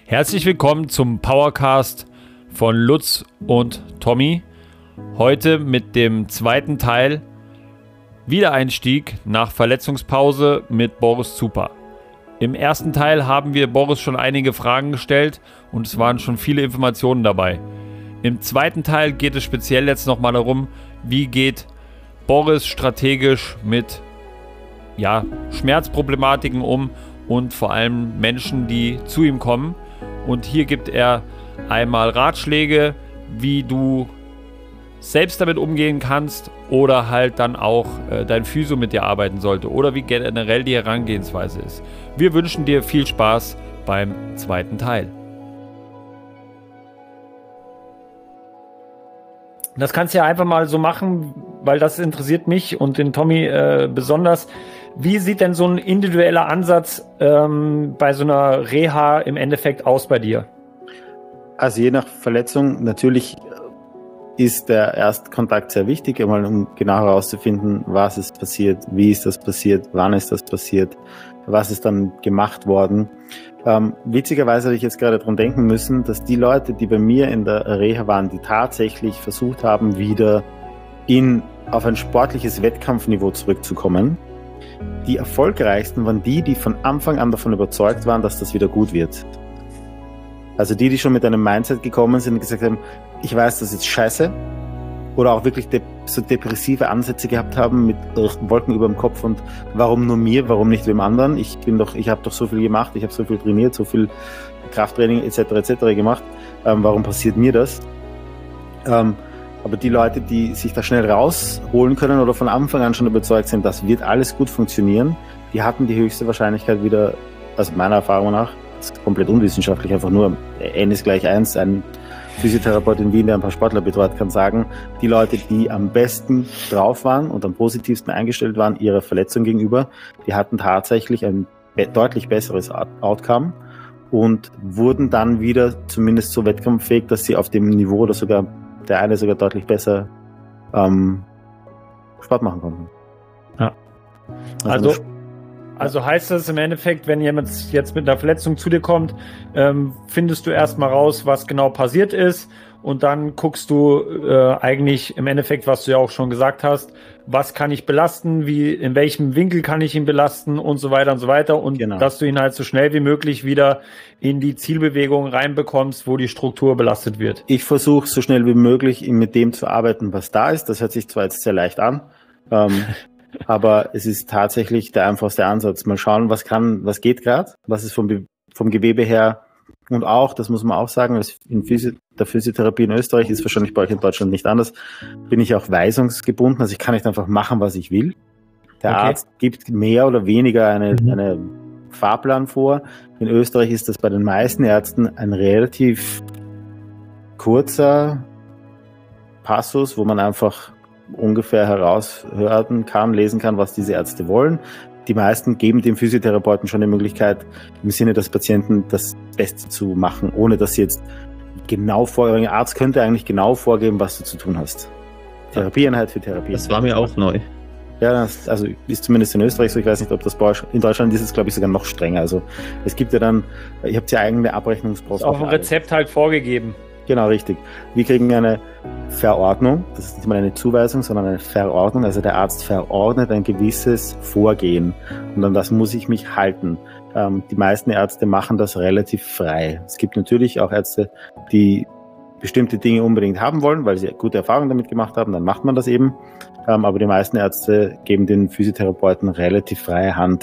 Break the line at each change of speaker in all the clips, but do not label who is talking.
Herzlich willkommen zum Powercast von Lutz und Tommy. Heute mit dem zweiten Teil Wiedereinstieg nach Verletzungspause mit Boris Zupa. Im ersten Teil haben wir Boris schon einige Fragen gestellt und es waren schon viele Informationen dabei. Im zweiten Teil geht es speziell jetzt nochmal darum, wie geht Boris strategisch mit Schmerzproblematiken um und vor allem Menschen, die zu ihm kommen. Und hier gibt er einmal Ratschläge, wie du selbst damit umgehen kannst oder halt dann auch dein Physio mit dir arbeiten sollte oder wie generell die Herangehensweise ist. Wir wünschen dir viel Spaß beim zweiten Teil. Das kannst du ja einfach mal so machen, weil das interessiert mich und den Tommy besonders. Wie sieht denn so ein individueller Ansatz bei so einer Reha im Endeffekt aus bei dir?
Also je nach Verletzung natürlich ist der Erstkontakt sehr wichtig, um genau herauszufinden, was ist passiert, wie ist das passiert, wann ist das passiert, was ist dann gemacht worden. Witzigerweise habe ich jetzt gerade dran denken müssen, dass die Leute, die bei mir in der Reha waren, die tatsächlich versucht haben, wieder auf ein sportliches Wettkampfniveau zurückzukommen, die erfolgreichsten waren die von Anfang an davon überzeugt waren, dass das wieder gut wird. Also die schon mit einem Mindset gekommen sind und gesagt haben, ich weiß, das ist scheiße. Oder auch wirklich so depressive Ansätze gehabt haben mit Wolken über dem Kopf und warum nur mir, warum nicht wem anderen? Ich habe doch so viel gemacht, ich habe so viel trainiert, so viel Krafttraining etc. gemacht. Warum passiert mir das? Aber die Leute, die sich da schnell rausholen können oder von Anfang an schon überzeugt sind, das wird alles gut funktionieren, die hatten die höchste Wahrscheinlichkeit wieder, also meiner Erfahrung nach, das ist komplett unwissenschaftlich, einfach nur N ist gleich 1, ein Physiotherapeut in Wien, der ein paar Sportler betreut, kann sagen, die Leute, die am besten drauf waren und am positivsten eingestellt waren ihrer Verletzung gegenüber, die hatten tatsächlich ein deutlich besseres Outcome und wurden dann wieder zumindest so wettkampffähig, dass sie auf dem Niveau oder sogar der eine sogar deutlich besser Sport machen konnten.
Ja. Also heißt das im Endeffekt, wenn jemand jetzt mit einer Verletzung zu dir kommt, findest du erstmal raus, was genau passiert ist und dann guckst du eigentlich im Endeffekt, was du ja auch schon gesagt hast, was kann ich belasten, in welchem Winkel kann ich ihn belasten und so weiter und genau. Dass du ihn halt so schnell wie möglich wieder in die Zielbewegung reinbekommst, wo die Struktur belastet wird. Ich versuche so schnell wie möglich mit dem zu arbeiten, was da ist. Das hört sich zwar jetzt sehr leicht an, aber es ist tatsächlich der einfachste Ansatz. Mal schauen, was geht gerade, was ist vom Gewebe her und auch, das muss man auch sagen, der Physiotherapie in Österreich ist wahrscheinlich bei euch in Deutschland nicht anders, bin ich auch weisungsgebunden, also ich kann nicht einfach machen, was ich will. Der Arzt gibt mehr oder weniger eine Fahrplan vor. In Österreich ist das bei den meisten Ärzten ein relativ kurzer Passus, wo man einfach ungefähr heraushören kann, lesen kann, was diese Ärzte wollen. Die meisten geben dem Physiotherapeuten schon die Möglichkeit, im Sinne des Patienten das Beste zu machen, ohne dass sie jetzt euer Arzt könnte eigentlich genau vorgeben, was du zu tun hast. Therapieeinheit für Therapie.
Das war mir auch neu.
Ja, also ist zumindest in Österreich so. Ich weiß nicht, ob das bei euch, in Deutschland ist es, glaube ich, sogar noch strenger. Also es gibt ja dann, ihr habt ja eigene Abrechnungsprozesse.
Ist auf dem Rezept halt vorgegeben.
Genau, richtig. Wir kriegen eine Verordnung, das ist nicht mal eine Zuweisung, sondern eine Verordnung, also der Arzt verordnet ein gewisses Vorgehen und an das muss ich mich halten. Die meisten Ärzte machen das relativ frei. Es gibt natürlich auch Ärzte, die bestimmte Dinge unbedingt haben wollen, weil sie gute Erfahrungen damit gemacht haben, dann macht man das eben. Aber die meisten Ärzte geben den Physiotherapeuten relativ freie Hand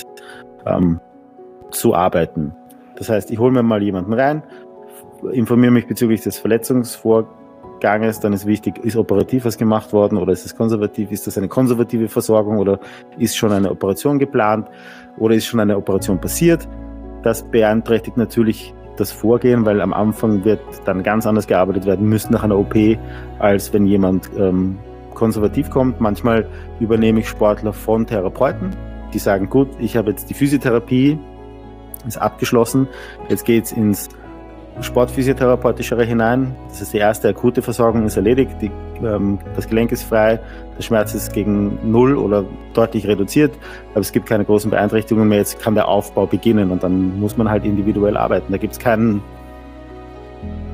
zu arbeiten. Das heißt, ich hole mir mal jemanden rein, informiere mich bezüglich des Verletzungsvorganges, dann ist wichtig, ist operativ was gemacht worden oder ist es konservativ, ist das eine konservative Versorgung oder ist schon eine Operation geplant oder ist schon eine Operation passiert. Das beeinträchtigt natürlich das Vorgehen, weil am Anfang wird dann ganz anders gearbeitet werden müssen nach einer OP, als wenn jemand konservativ kommt. Manchmal übernehme ich Sportler von Therapeuten, die sagen, gut, ich habe jetzt die Physiotherapie, ist abgeschlossen, jetzt geht's ins Sportphysiotherapeutischere hinein. Das ist die erste akute Versorgung, ist erledigt, das Gelenk ist frei, der Schmerz ist gegen 0 oder deutlich reduziert, aber es gibt keine großen Beeinträchtigungen mehr. Jetzt kann der Aufbau beginnen und dann muss man halt individuell arbeiten. Da gibt es keinen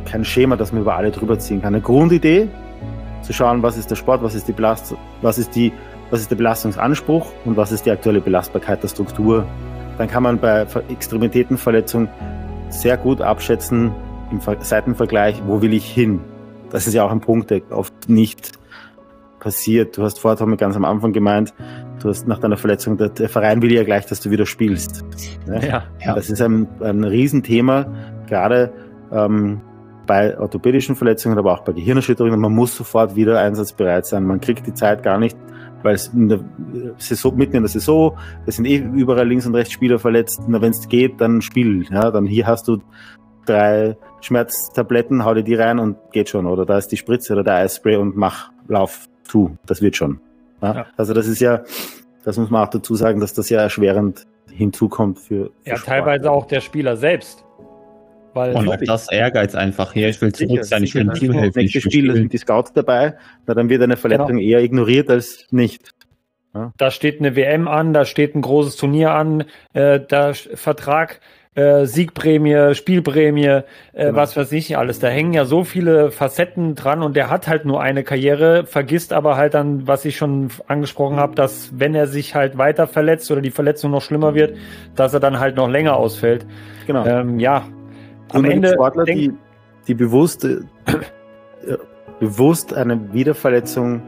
kein Schema, das man über alle drüber ziehen kann. Eine Grundidee, zu schauen, was ist der Sport, was ist der Belastungsanspruch und was ist die aktuelle Belastbarkeit der Struktur. Dann kann man bei Extremitätenverletzungen sehr gut abschätzen im Seitenvergleich, wo will ich hin. Das ist ja auch ein Punkt, der oft nicht passiert. Du hast vorher, Tommy, ganz am Anfang gemeint, du hast nach deiner Verletzung, der Verein will ja gleich, dass du wieder spielst. Ja. Das ist ein Riesenthema, gerade bei orthopädischen Verletzungen, aber auch bei Gehirnerschütterungen. Man muss sofort wieder einsatzbereit sein. Man kriegt die Zeit gar nicht, weil es mitten in der Saison, es sind überall links und rechts Spieler verletzt. Wenn es geht, dann spiel. Ja, dann hier hast du 3 Schmerztabletten, hau dir die rein und geht schon. Oder da ist die Spritze oder der Eisspray und lauf, das wird schon. Ja? Also das muss man auch dazu sagen, dass das ja erschwerend hinzukommt für Sport.
Teilweise auch der Spieler selbst.
Und auch das Ehrgeiz einfach hier, ich will zurück sein, ich will dem Team helfen.
Nächstes Spiel, da sind die Scouts dabei, dann wird eine Verletzung eher ignoriert als nicht.
Ja. Da steht eine WM an, da steht ein großes Turnier an, da Vertrag, Siegprämie, Spielprämie, was weiß ich alles. Da hängen ja so viele Facetten dran und der hat halt nur eine Karriere, vergisst aber halt dann, was ich schon angesprochen habe, dass wenn er sich halt weiter verletzt oder die Verletzung noch schlimmer wird, dass er dann halt noch länger ausfällt.
Genau.
Am Ende
Sportler, die bewusst eine Wiederverletzung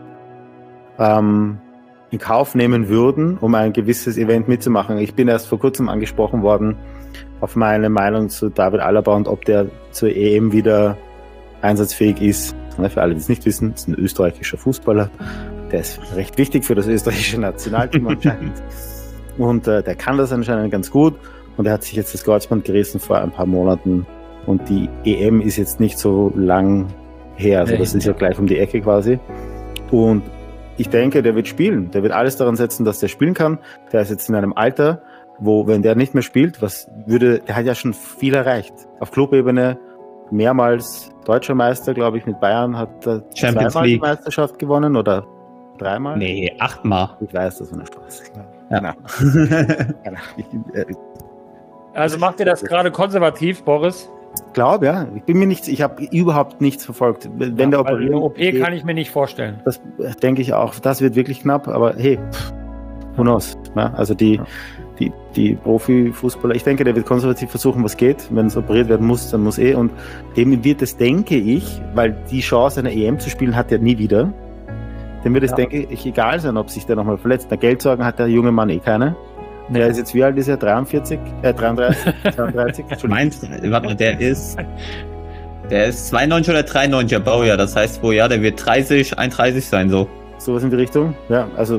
in Kauf nehmen würden, um ein gewisses Event mitzumachen. Ich bin erst vor kurzem angesprochen worden auf meine Meinung zu David Alaba und ob der zur EM wieder einsatzfähig ist. Für alle, die es nicht wissen, ist ein österreichischer Fußballer. Der ist recht wichtig für das österreichische Nationalteam anscheinend. Und der kann das anscheinend ganz gut. Und er hat sich jetzt das Kreuzband gerissen vor ein paar Monaten. Und die EM ist jetzt nicht so lang her. Also das ist ja gleich um die Ecke quasi. Und ich denke, der wird spielen. Der wird alles daran setzen, dass der spielen kann. Der ist jetzt in einem Alter, wo, wenn der nicht mehr spielt, der hat ja schon viel erreicht. Auf Clubebene mehrmals deutscher Meister, glaube ich, mit Bayern hat er
Champions
zweimal
League.
die Meisterschaft gewonnen oder 3-mal?
Nee, 8-mal.
Ich weiß, das war eine Spaß.
Ja.
Genau.
Also macht ihr das gerade konservativ, Boris?
Glaube, ja. Ich habe überhaupt nichts verfolgt. Wenn der
Operiert OP kann ich mir nicht vorstellen.
Das denke ich auch. Das wird wirklich knapp, aber hey, who knows? Ja, also die Profifußballer, ich denke, der wird konservativ versuchen, was geht. Wenn es operiert werden muss, dann muss und dem wird es, denke ich, weil die Chance, eine EM zu spielen, hat er nie wieder. Dem wird es, denke ich, egal sein, ob sich der nochmal verletzt. Na, Geldsorgen hat der junge Mann keine. Der ist jetzt, wie alt ist er? 33? 32?
Meinst du, warte mal, der ist 92 oder 93er Baujahr, das heißt pro Jahr, der wird 31 sein, so.
Sowas in die Richtung, ja, also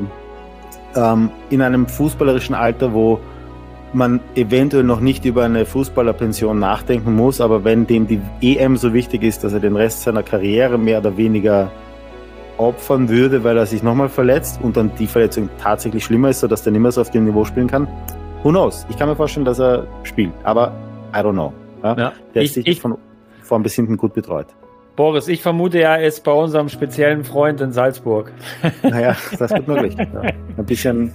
in einem fußballerischen Alter, wo man eventuell noch nicht über eine Fußballerpension nachdenken muss, aber wenn dem die EM so wichtig ist, dass er den Rest seiner Karriere mehr oder weniger opfern würde, weil er sich nochmal verletzt und dann die Verletzung tatsächlich schlimmer ist, sodass der nicht mehr so auf dem Niveau spielen kann. Who knows? Ich kann mir vorstellen, dass er spielt, aber I don't know. Ja? Der ist sich von vorn bis hinten gut betreut.
Boris, ich vermute, er ist bei unserem speziellen Freund in Salzburg.
Naja, das wird möglich. Ja. Ein bisschen.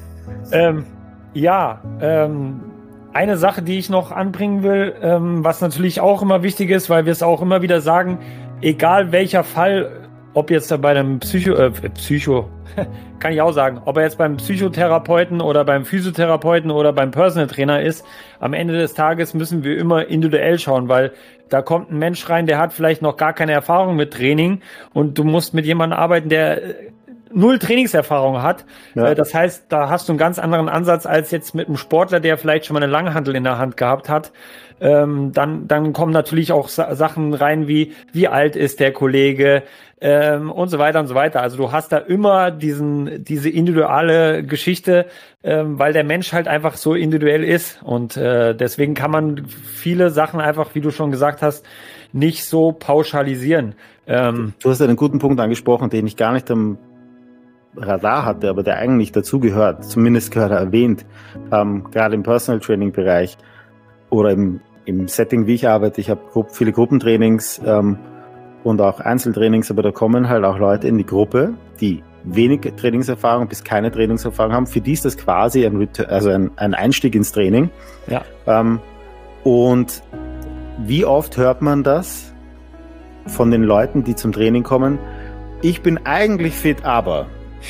Eine Sache, die ich noch anbringen will, was natürlich auch immer wichtig ist, weil wir es auch immer wieder sagen, egal welcher Fall, ob jetzt bei einem kann ich auch sagen, ob er jetzt beim Psychotherapeuten oder beim Physiotherapeuten oder beim Personal Trainer ist, am Ende des Tages müssen wir immer individuell schauen, weil da kommt ein Mensch rein, der hat vielleicht noch gar keine Erfahrung mit Training und du musst mit jemandem arbeiten, der 0 Trainingserfahrung hat. Ja. Das heißt, da hast du einen ganz anderen Ansatz als jetzt mit einem Sportler, der vielleicht schon mal eine Langhantel in der Hand gehabt hat. Dann kommen natürlich auch Sachen rein wie alt ist der Kollege und so weiter und so weiter. Also du hast da immer diese individuelle Geschichte, weil der Mensch halt einfach so individuell ist und deswegen kann man viele Sachen einfach, wie du schon gesagt hast, nicht so pauschalisieren.
Du hast einen guten Punkt angesprochen, den ich gar nicht am Radar hatte, aber der eigentlich dazugehört, zumindest gehört er erwähnt, gerade im Personal Training Bereich oder im Setting, wie ich arbeite. Ich habe viele Gruppentrainings und auch Einzeltrainings, aber da kommen halt auch Leute in die Gruppe, die wenig Trainingserfahrung bis keine Trainingserfahrung haben. Für die ist das quasi ein Einstieg ins Training.
Ja.
Und wie oft hört man das? von den Leuten, die zum Training kommen, ich bin eigentlich fit, aber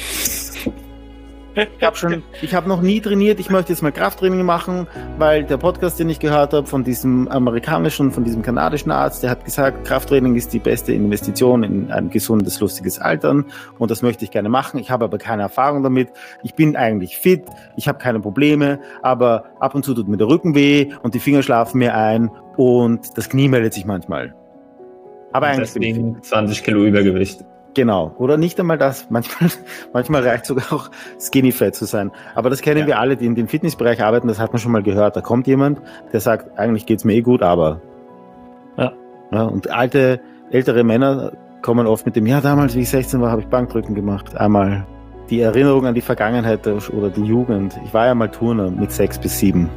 ich habe noch nie trainiert, ich möchte jetzt mal Krafttraining machen, weil der Podcast, den ich gehört habe von diesem amerikanischen, von diesem kanadischen Arzt, der hat gesagt, Krafttraining ist die beste Investition in ein gesundes, lustiges Altern und das möchte ich gerne machen. Ich habe aber keine Erfahrung damit. Ich bin eigentlich fit, ich habe keine Probleme, aber ab und zu tut mir der Rücken weh und die Finger schlafen mir ein und das Knie meldet sich manchmal. Aber eigentlich
deswegen 20 Kilo Übergewicht.
Genau, oder nicht einmal das. Manchmal reicht sogar auch Skinny Fat zu sein. Aber das kennen wir alle, die in dem Fitnessbereich arbeiten, das hat man schon mal gehört. Da kommt jemand, der sagt, eigentlich geht's mir gut, aber. Ja, und ältere Männer kommen oft mit dem, ja, damals, wie ich 16 war, habe ich Bankdrücken gemacht. Einmal die Erinnerung an die Vergangenheit oder die Jugend. Ich war ja mal Turner mit 6 bis 7.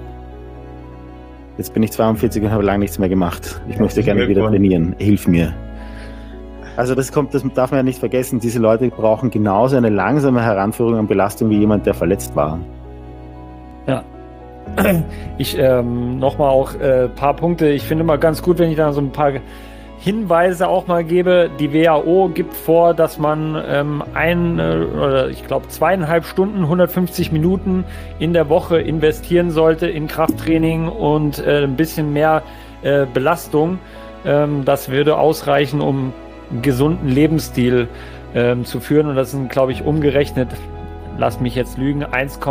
Jetzt bin ich 42 und habe lange nichts mehr gemacht. Ich möchte gerne wieder trainieren. Hilf mir. Also das darf man ja nicht vergessen, diese Leute brauchen genauso eine langsame Heranführung an Belastung wie jemand, der verletzt war.
Ja. Ich nochmal auch paar Punkte. Ich finde immer ganz gut, wenn ich da so ein paar Hinweise auch mal gebe. Die WHO gibt vor, dass man ich glaube 2,5 Stunden, 150 Minuten in der Woche investieren sollte in Krafttraining und ein bisschen mehr Belastung. Das würde ausreichen, um einen gesunden Lebensstil zu führen. Und das sind, glaube ich, umgerechnet, lass mich jetzt lügen,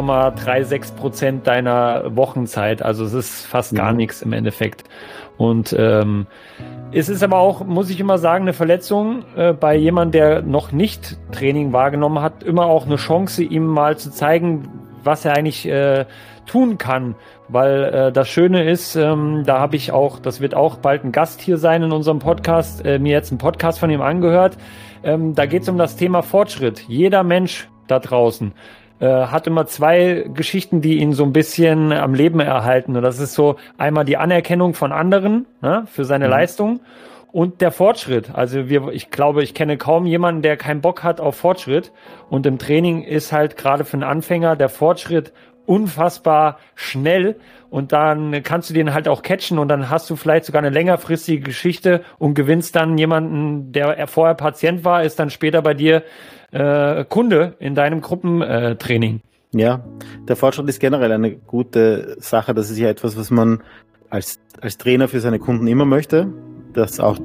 1,36% deiner Wochenzeit. Also es ist fast gar nichts im Endeffekt. Und es ist aber auch, muss ich immer sagen, eine Verletzung bei jemandem, der noch nicht Training wahrgenommen hat, immer auch eine Chance, ihm mal zu zeigen, was er eigentlich tun kann. Weil das Schöne ist, da habe ich auch, das wird auch bald ein Gast hier sein in unserem Podcast, mir jetzt einen Podcast von ihm angehört. Da geht es um das Thema Fortschritt. Jeder Mensch da draußen hat immer zwei Geschichten, die ihn so ein bisschen am Leben erhalten. Und das ist so einmal die Anerkennung von anderen, ne, für seine Leistung und der Fortschritt. Also ich glaube, ich kenne kaum jemanden, der keinen Bock hat auf Fortschritt. Und im Training ist halt gerade für einen Anfänger der Fortschritt unfassbar schnell und dann kannst du den halt auch catchen und dann hast du vielleicht sogar eine längerfristige Geschichte und gewinnst dann jemanden, der vorher Patient war, ist dann später bei dir Kunde in deinem Gruppentraining.
Ja, der Fortschritt ist generell eine gute Sache. Das ist ja etwas, was man als Trainer für seine Kunden immer möchte. Das ist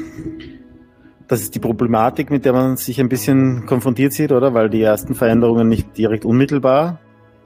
die Problematik, mit der man sich ein bisschen konfrontiert sieht, oder? Weil die ersten Veränderungen nicht direkt unmittelbar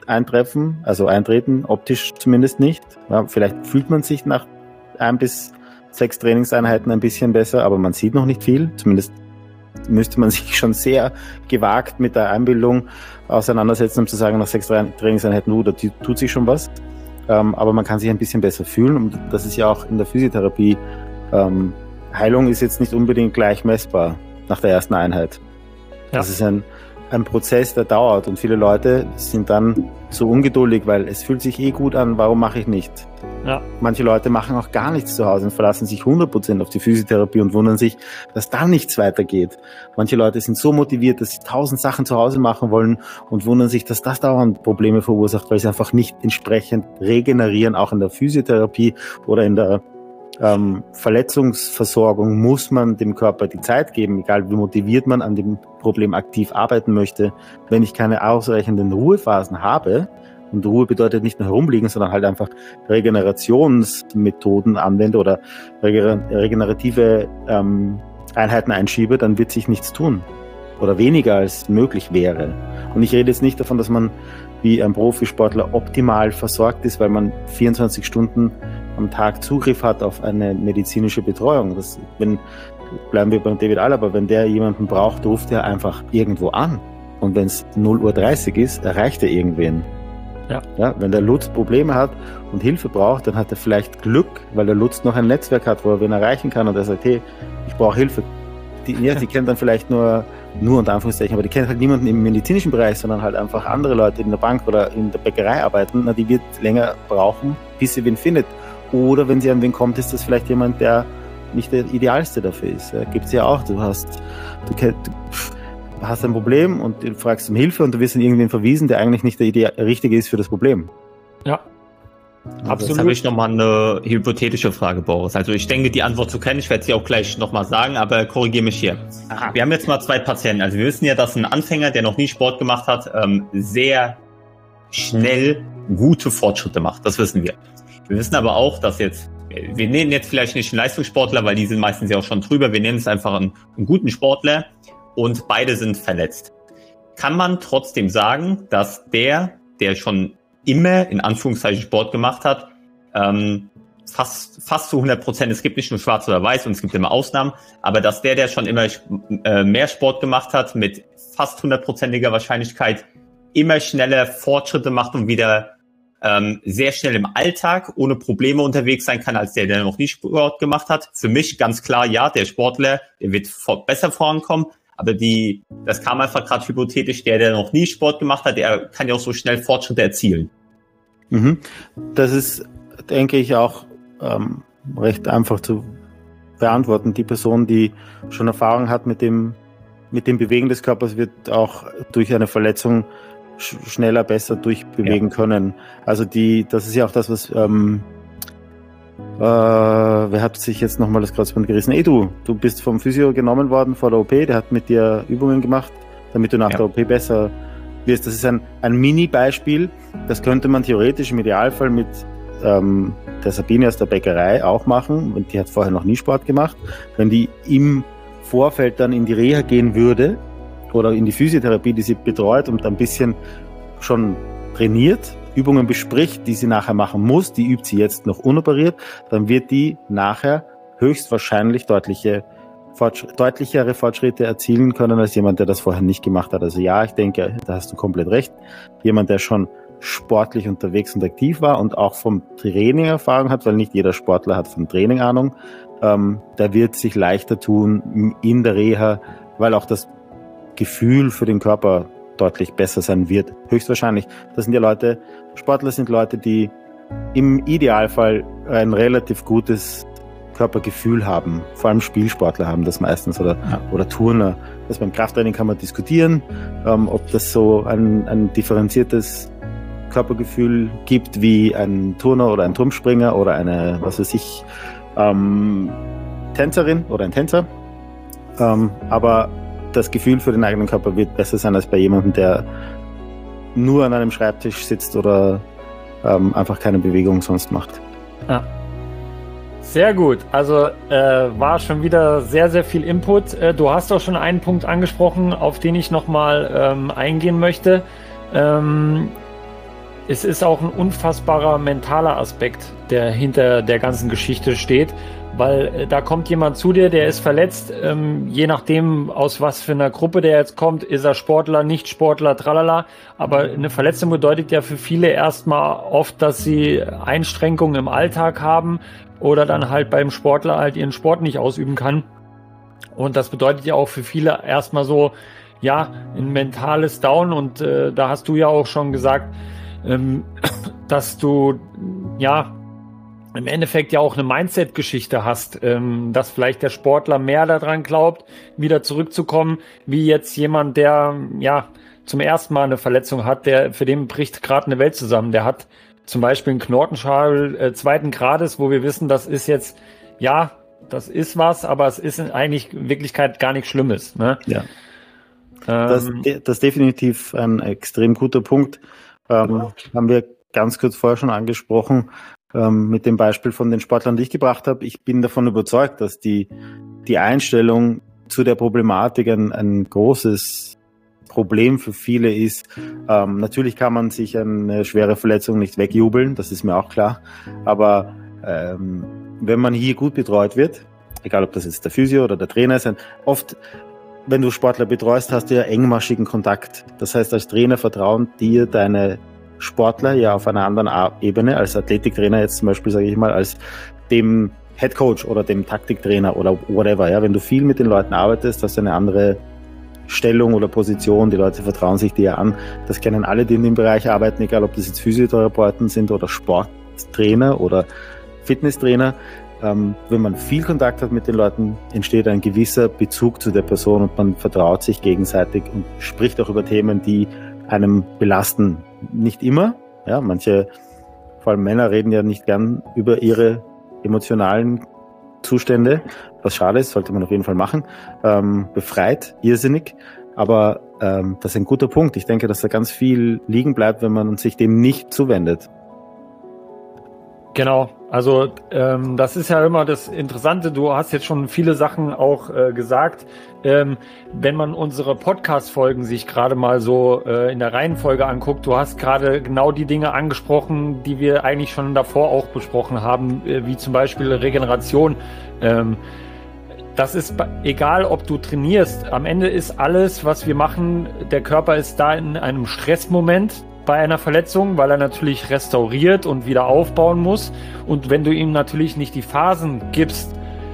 eintreten, optisch zumindest nicht. Ja, vielleicht fühlt man sich nach 1 bis 6 Trainingseinheiten ein bisschen besser, aber man sieht noch nicht viel. Zumindest müsste man sich schon sehr gewagt mit der Einbildung auseinandersetzen, um zu sagen, nach 6 Trainingseinheiten, da tut sich schon was. Aber man kann sich ein bisschen besser fühlen und das ist ja auch in der Physiotherapie. Heilung ist jetzt nicht unbedingt gleich messbar nach der ersten Einheit. Ja. Das ist ein Prozess, der dauert und viele Leute sind dann so ungeduldig, weil es fühlt sich gut an, warum mache ich nicht? Ja. Manche Leute machen auch gar nichts zu Hause und verlassen sich 100% auf die Physiotherapie und wundern sich, dass dann nichts weitergeht. Manche Leute sind so motiviert, dass sie 1000 Sachen zu Hause machen wollen und wundern sich, dass das dauernd Probleme verursacht, weil sie einfach nicht entsprechend regenerieren, auch in der Physiotherapie oder in der Verletzungsversorgung muss man dem Körper die Zeit geben, egal wie motiviert man an dem Problem aktiv arbeiten möchte. Wenn ich keine ausreichenden Ruhephasen habe, und Ruhe bedeutet nicht nur herumliegen, sondern halt einfach Regenerationsmethoden anwende oder regenerative Einheiten einschiebe, dann wird sich nichts tun oder weniger als möglich wäre. Und ich rede jetzt nicht davon, dass man wie ein Profisportler optimal versorgt ist, weil man 24 Stunden am Tag Zugriff hat auf eine medizinische Betreuung. Bleiben wir beim David Alaba, wenn der jemanden braucht, ruft er einfach irgendwo an. Und wenn es 0:30 Uhr ist, erreicht er irgendwen. Ja, wenn der Lutz Probleme hat und Hilfe braucht, dann hat er vielleicht Glück, weil der Lutz noch ein Netzwerk hat, wo er wen erreichen kann und er sagt, hey, ich brauche Hilfe. Die kennen dann vielleicht nur unter Anführungszeichen, aber die kennen halt niemanden im medizinischen Bereich, sondern halt einfach andere Leute in der Bank oder in der Bäckerei arbeiten. Die wird länger brauchen, bis sie wen findet. Oder wenn sie an wen kommt, ist das vielleicht jemand, der nicht der Idealste dafür ist. Gibt es ja auch. Du hast ein Problem und du fragst um Hilfe und du wirst an irgendwen verwiesen, der eigentlich nicht der Richtige ist für das Problem.
Ja. Absolut.
Jetzt habe ich nochmal eine hypothetische Frage, Boris. Also ich denke, die Antwort zu kennen, ich werde sie auch gleich nochmal sagen, aber korrigiere mich hier. Aha. Wir haben jetzt mal 2 Patienten. Also wir wissen ja, dass ein Anfänger, der noch nie Sport gemacht hat, sehr schnell gute Fortschritte macht. Das wissen wir. Wir wissen aber auch, dass wir nehmen jetzt vielleicht nicht einen Leistungssportler, weil die sind meistens ja auch schon drüber. Wir nehmen es einfach einen guten Sportler und beide sind verletzt. Kann man trotzdem sagen, dass der schon immer in Anführungszeichen Sport gemacht hat, fast zu 100%, es gibt nicht nur schwarz oder weiß und es gibt immer Ausnahmen, aber dass der schon immer mehr Sport gemacht hat, mit fast 100%iger Wahrscheinlichkeit immer schneller Fortschritte macht und wieder sehr schnell im Alltag ohne Probleme unterwegs sein kann, als der noch nie Sport gemacht hat. Für mich ganz klar, ja, der Sportler, der wird besser vorankommen, aber das kam einfach gerade hypothetisch, der noch nie Sport gemacht hat, der kann ja auch so schnell Fortschritte erzielen.
Das ist, denke ich, auch recht einfach zu beantworten. Die Person, die schon Erfahrung hat mit dem Bewegen des Körpers, wird auch durch eine Verletzung schneller, besser durchbewegen können. Also das ist ja auch das, was wer hat sich jetzt nochmal das Kreuzband gerissen? Du bist vom Physio genommen worden vor der OP, der hat mit dir Übungen gemacht, damit du nach der OP besser wirst. Das ist ein Mini-Beispiel, das könnte man theoretisch im Idealfall mit der Sabine aus der Bäckerei auch machen, und die hat vorher noch nie Sport gemacht. Wenn die im Vorfeld dann in die Reha gehen würde oder in die Physiotherapie, die sie betreut und ein bisschen schon trainiert, Übungen bespricht, die sie nachher machen muss, die übt sie jetzt noch unoperiert, dann wird die nachher höchstwahrscheinlich deutlichere Fortschritte erzielen können als jemand, der das vorher nicht gemacht hat. Also ja, ich denke, da hast du komplett recht. Jemand, der schon sportlich unterwegs und aktiv war und auch vom Training Erfahrung hat, weil nicht jeder Sportler hat vom Training Ahnung, der wird sich leichter tun in der Reha, weil auch das Gefühl für den Körper deutlich besser sein wird. Höchstwahrscheinlich. Das sind ja Leute, Sportler sind Leute, die im Idealfall ein relativ gutes Körpergefühl haben. Vor allem Spielsportler haben das meistens oder Turner. Das beim Krafttraining kann man diskutieren, ob das so ein differenziertes Körpergefühl gibt wie ein Turner oder ein Turmspringer oder eine, was weiß ich, Tänzerin oder ein Tänzer. Aber das Gefühl für den eigenen Körper wird besser sein als bei jemandem, der nur an einem Schreibtisch sitzt oder einfach keine Bewegung sonst macht.
Ja. Sehr gut. Also war schon wieder sehr, sehr viel Input. Du hast auch schon einen Punkt angesprochen, auf den ich nochmal eingehen möchte. Es ist auch ein unfassbarer mentaler Aspekt, der hinter der ganzen Geschichte steht, weil da kommt jemand zu dir, der ist verletzt, je nachdem, aus was für einer Gruppe der jetzt kommt, ist er Sportler, nicht Sportler, tralala, aber eine Verletzung bedeutet ja für viele erstmal oft, dass sie Einschränkungen im Alltag haben oder dann halt beim Sportler halt ihren Sport nicht ausüben kann, und das bedeutet ja auch für viele erstmal so, ja, ein mentales Down, und da hast du ja auch schon gesagt, dass du, ja, im Endeffekt ja auch eine Mindset-Geschichte hast, dass vielleicht der Sportler mehr daran glaubt, wieder zurückzukommen, wie jetzt jemand, der ja zum ersten Mal eine Verletzung hat, für den bricht gerade eine Welt zusammen. Der hat zum Beispiel einen Knortenschadel 2. Grades, wo wir wissen, das ist jetzt, ja, das ist was, aber es ist eigentlich in Wirklichkeit gar nichts Schlimmes. Ne?
Ja. Das ist definitiv ein extrem guter Punkt. Haben wir ganz kurz vorher schon angesprochen, mit dem Beispiel von den Sportlern, die ich gebracht habe. Ich bin davon überzeugt, dass die Einstellung zu der Problematik ein großes Problem für viele ist. Natürlich kann man sich eine schwere Verletzung nicht wegjubeln, das ist mir auch klar. Aber wenn man hier gut betreut wird, egal ob das jetzt der Physio oder der Trainer ist, oft, wenn du Sportler betreust, hast du ja engmaschigen Kontakt. Das heißt, als Trainer vertrauen dir deine Sportler ja auf einer anderen Ebene, als Athletiktrainer jetzt zum Beispiel, sage ich mal, als dem Headcoach oder dem Taktiktrainer oder whatever. Ja, wenn du viel mit den Leuten arbeitest, hast du eine andere Stellung oder Position, die Leute vertrauen sich dir an. Das kennen alle, die in dem Bereich arbeiten, egal ob das jetzt Physiotherapeuten sind oder Sporttrainer oder Fitnesstrainer. Wenn man viel Kontakt hat mit den Leuten, entsteht ein gewisser Bezug zu der Person und man vertraut sich gegenseitig und spricht auch über Themen, die einem belasten. Nicht immer, ja, manche Vor allem Männer reden ja nicht gern über ihre emotionalen Zustände, was schade ist, sollte man auf jeden Fall machen. Befreit, irrsinnig, aber das ist ein guter Punkt. Ich denke, dass da ganz viel liegen bleibt, wenn man sich dem nicht zuwendet.
Genau, also das ist ja immer das Interessante, du hast jetzt schon viele Sachen auch gesagt, wenn man unsere Podcast-Folgen sich gerade mal so in der Reihenfolge anguckt, du hast gerade genau die Dinge angesprochen, die wir eigentlich schon davor auch besprochen haben, wie zum Beispiel Regeneration. Das ist egal, ob du trainierst, am Ende ist alles, was wir machen, der Körper ist da in einem Stressmoment bei einer Verletzung, weil er natürlich restauriert und wieder aufbauen muss. Und wenn du ihm natürlich nicht die Phasen gibst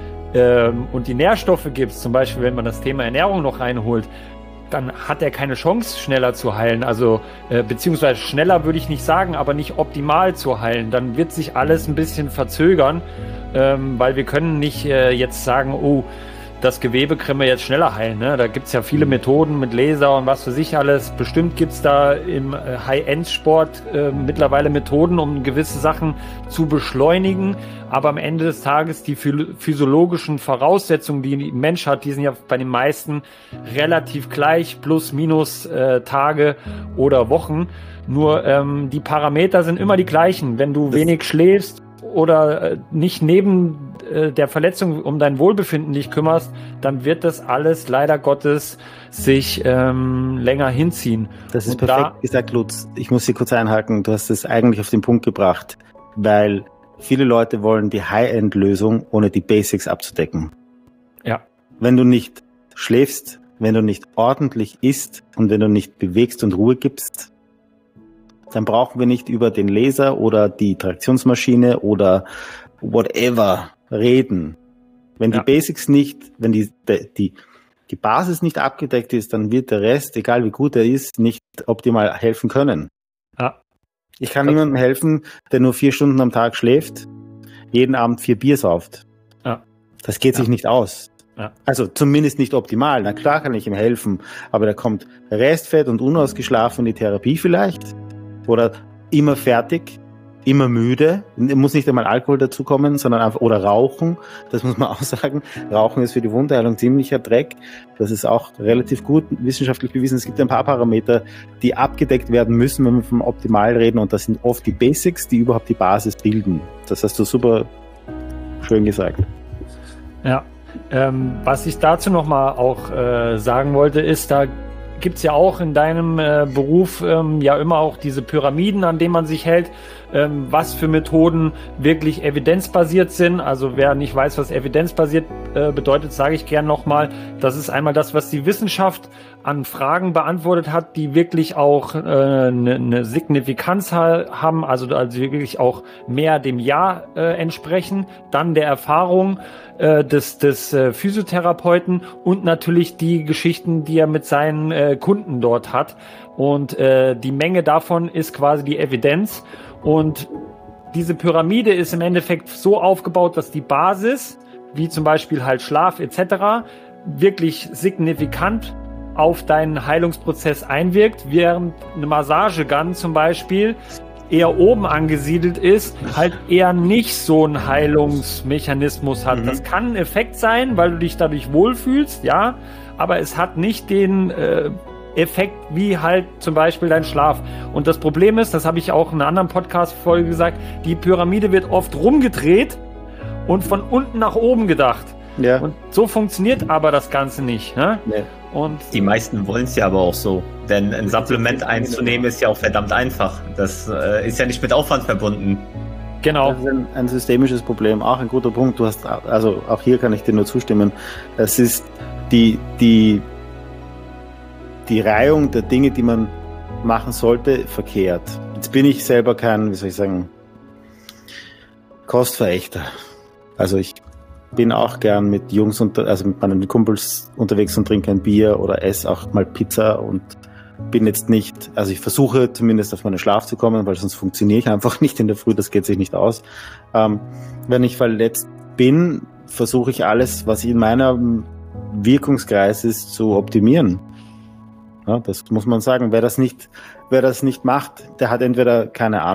und die Nährstoffe gibst, zum Beispiel wenn man das Thema Ernährung noch reinholt, dann hat er keine Chance, schneller zu heilen. Also beziehungsweise schneller würde ich nicht sagen, aber nicht optimal zu heilen. Dann wird sich alles ein bisschen verzögern, weil wir können nicht jetzt sagen, oh, das Gewebe können wir jetzt schneller heilen. Ne? Da gibt's ja viele Methoden mit Laser und was für sich alles. Bestimmt gibt's da im High-End-Sport mittlerweile Methoden, um gewisse Sachen zu beschleunigen. Aber am Ende des Tages die physiologischen Voraussetzungen, die ein Mensch hat, die sind ja bei den meisten relativ gleich, plus minus Tage oder Wochen. Nur die Parameter sind immer die gleichen. Wenn du wenig schläfst oder nicht neben der Verletzung um dein Wohlbefinden dich kümmerst, dann wird das alles leider Gottes sich länger hinziehen.
Das ist perfekt gesagt, Lutz. Ich muss hier kurz einhaken. Du hast es eigentlich auf den Punkt gebracht, weil viele Leute wollen die High-End-Lösung, ohne die Basics abzudecken.
Ja.
Wenn du nicht schläfst, wenn du nicht ordentlich isst und wenn du nicht bewegst und Ruhe gibst, dann brauchen wir nicht über den Laser oder die Traktionsmaschine oder whatever reden. Wenn die Basics nicht, wenn die Basis nicht abgedeckt ist, dann wird der Rest, egal wie gut er ist, nicht optimal helfen können.
Ja.
Ich kann niemandem helfen, der nur 4 Stunden am Tag schläft, jeden Abend 4 Bier sauft.
Ja.
Das geht sich nicht aus.
Ja.
Also zumindest nicht optimal. Na klar kann ich ihm helfen, aber da kommt Restfett und unausgeschlafen in die Therapie vielleicht. Oder immer fertig, immer müde. Muss nicht einmal Alkohol dazukommen, sondern einfach, oder Rauchen. Das muss man auch sagen. Rauchen ist für die Wundheilung ziemlicher Dreck. Das ist auch relativ gut wissenschaftlich bewiesen. Es gibt ein paar Parameter, die abgedeckt werden müssen, wenn wir vom Optimal reden. Und das sind oft die Basics, die überhaupt die Basis bilden. Das hast du super schön gesagt.
Ja. Was ich dazu nochmal auch sagen wollte, ist, da gibt's ja auch in deinem Beruf ja immer auch diese Pyramiden, an denen man sich hält, was für Methoden wirklich evidenzbasiert sind. Also wer nicht weiß, was evidenzbasiert bedeutet, sage ich gern nochmal. Das ist einmal das, was die Wissenschaft an Fragen beantwortet hat, die wirklich auch eine Signifikanz haben, also wirklich auch mehr dem Ja entsprechen. Dann der Erfahrung des Physiotherapeuten und natürlich die Geschichten, die er mit seinen Kunden dort hat. Und die Menge davon ist quasi die Evidenz. Und diese Pyramide ist im Endeffekt so aufgebaut, dass die Basis, wie zum Beispiel halt Schlaf etc., wirklich signifikant auf deinen Heilungsprozess einwirkt, während eine Massagegun zum Beispiel eher oben angesiedelt ist, halt eher nicht so einen Heilungsmechanismus hat. Das kann ein Effekt sein, weil du dich dadurch wohlfühlst, ja, aber es hat nicht den Effekt wie halt zum Beispiel dein Schlaf. Und das Problem ist, das habe ich auch in einer anderen Podcast-Folge gesagt, die Pyramide wird oft rumgedreht und von unten nach oben gedacht. Ja. Und so funktioniert aber das Ganze nicht. Ne? Nee.
Und die meisten wollen es ja aber auch so. Denn ein Supplement einzunehmen ist ja auch verdammt einfach. Das ist ja nicht mit Aufwand verbunden.
Genau. Das ist ein systemisches Problem. Auch ein guter Punkt. Du hast, also auch hier kann ich dir nur zustimmen. Es ist die Reihung der Dinge, die man machen sollte, verkehrt. Jetzt bin ich selber kein, wie soll ich sagen, Kostverächter. Also ich bin auch gern mit Jungs, also mit meinen Kumpels unterwegs und trinke ein Bier oder esse auch mal Pizza und bin jetzt nicht, also ich versuche zumindest auf meinen Schlaf zu kommen, weil sonst funktioniere ich einfach nicht in der Früh, das geht sich nicht aus. Wenn ich verletzt bin, versuche ich alles, was in meinem Wirkungskreis ist, zu optimieren. Ja, das muss man sagen. Wer das nicht macht, der hat entweder keine Ahnung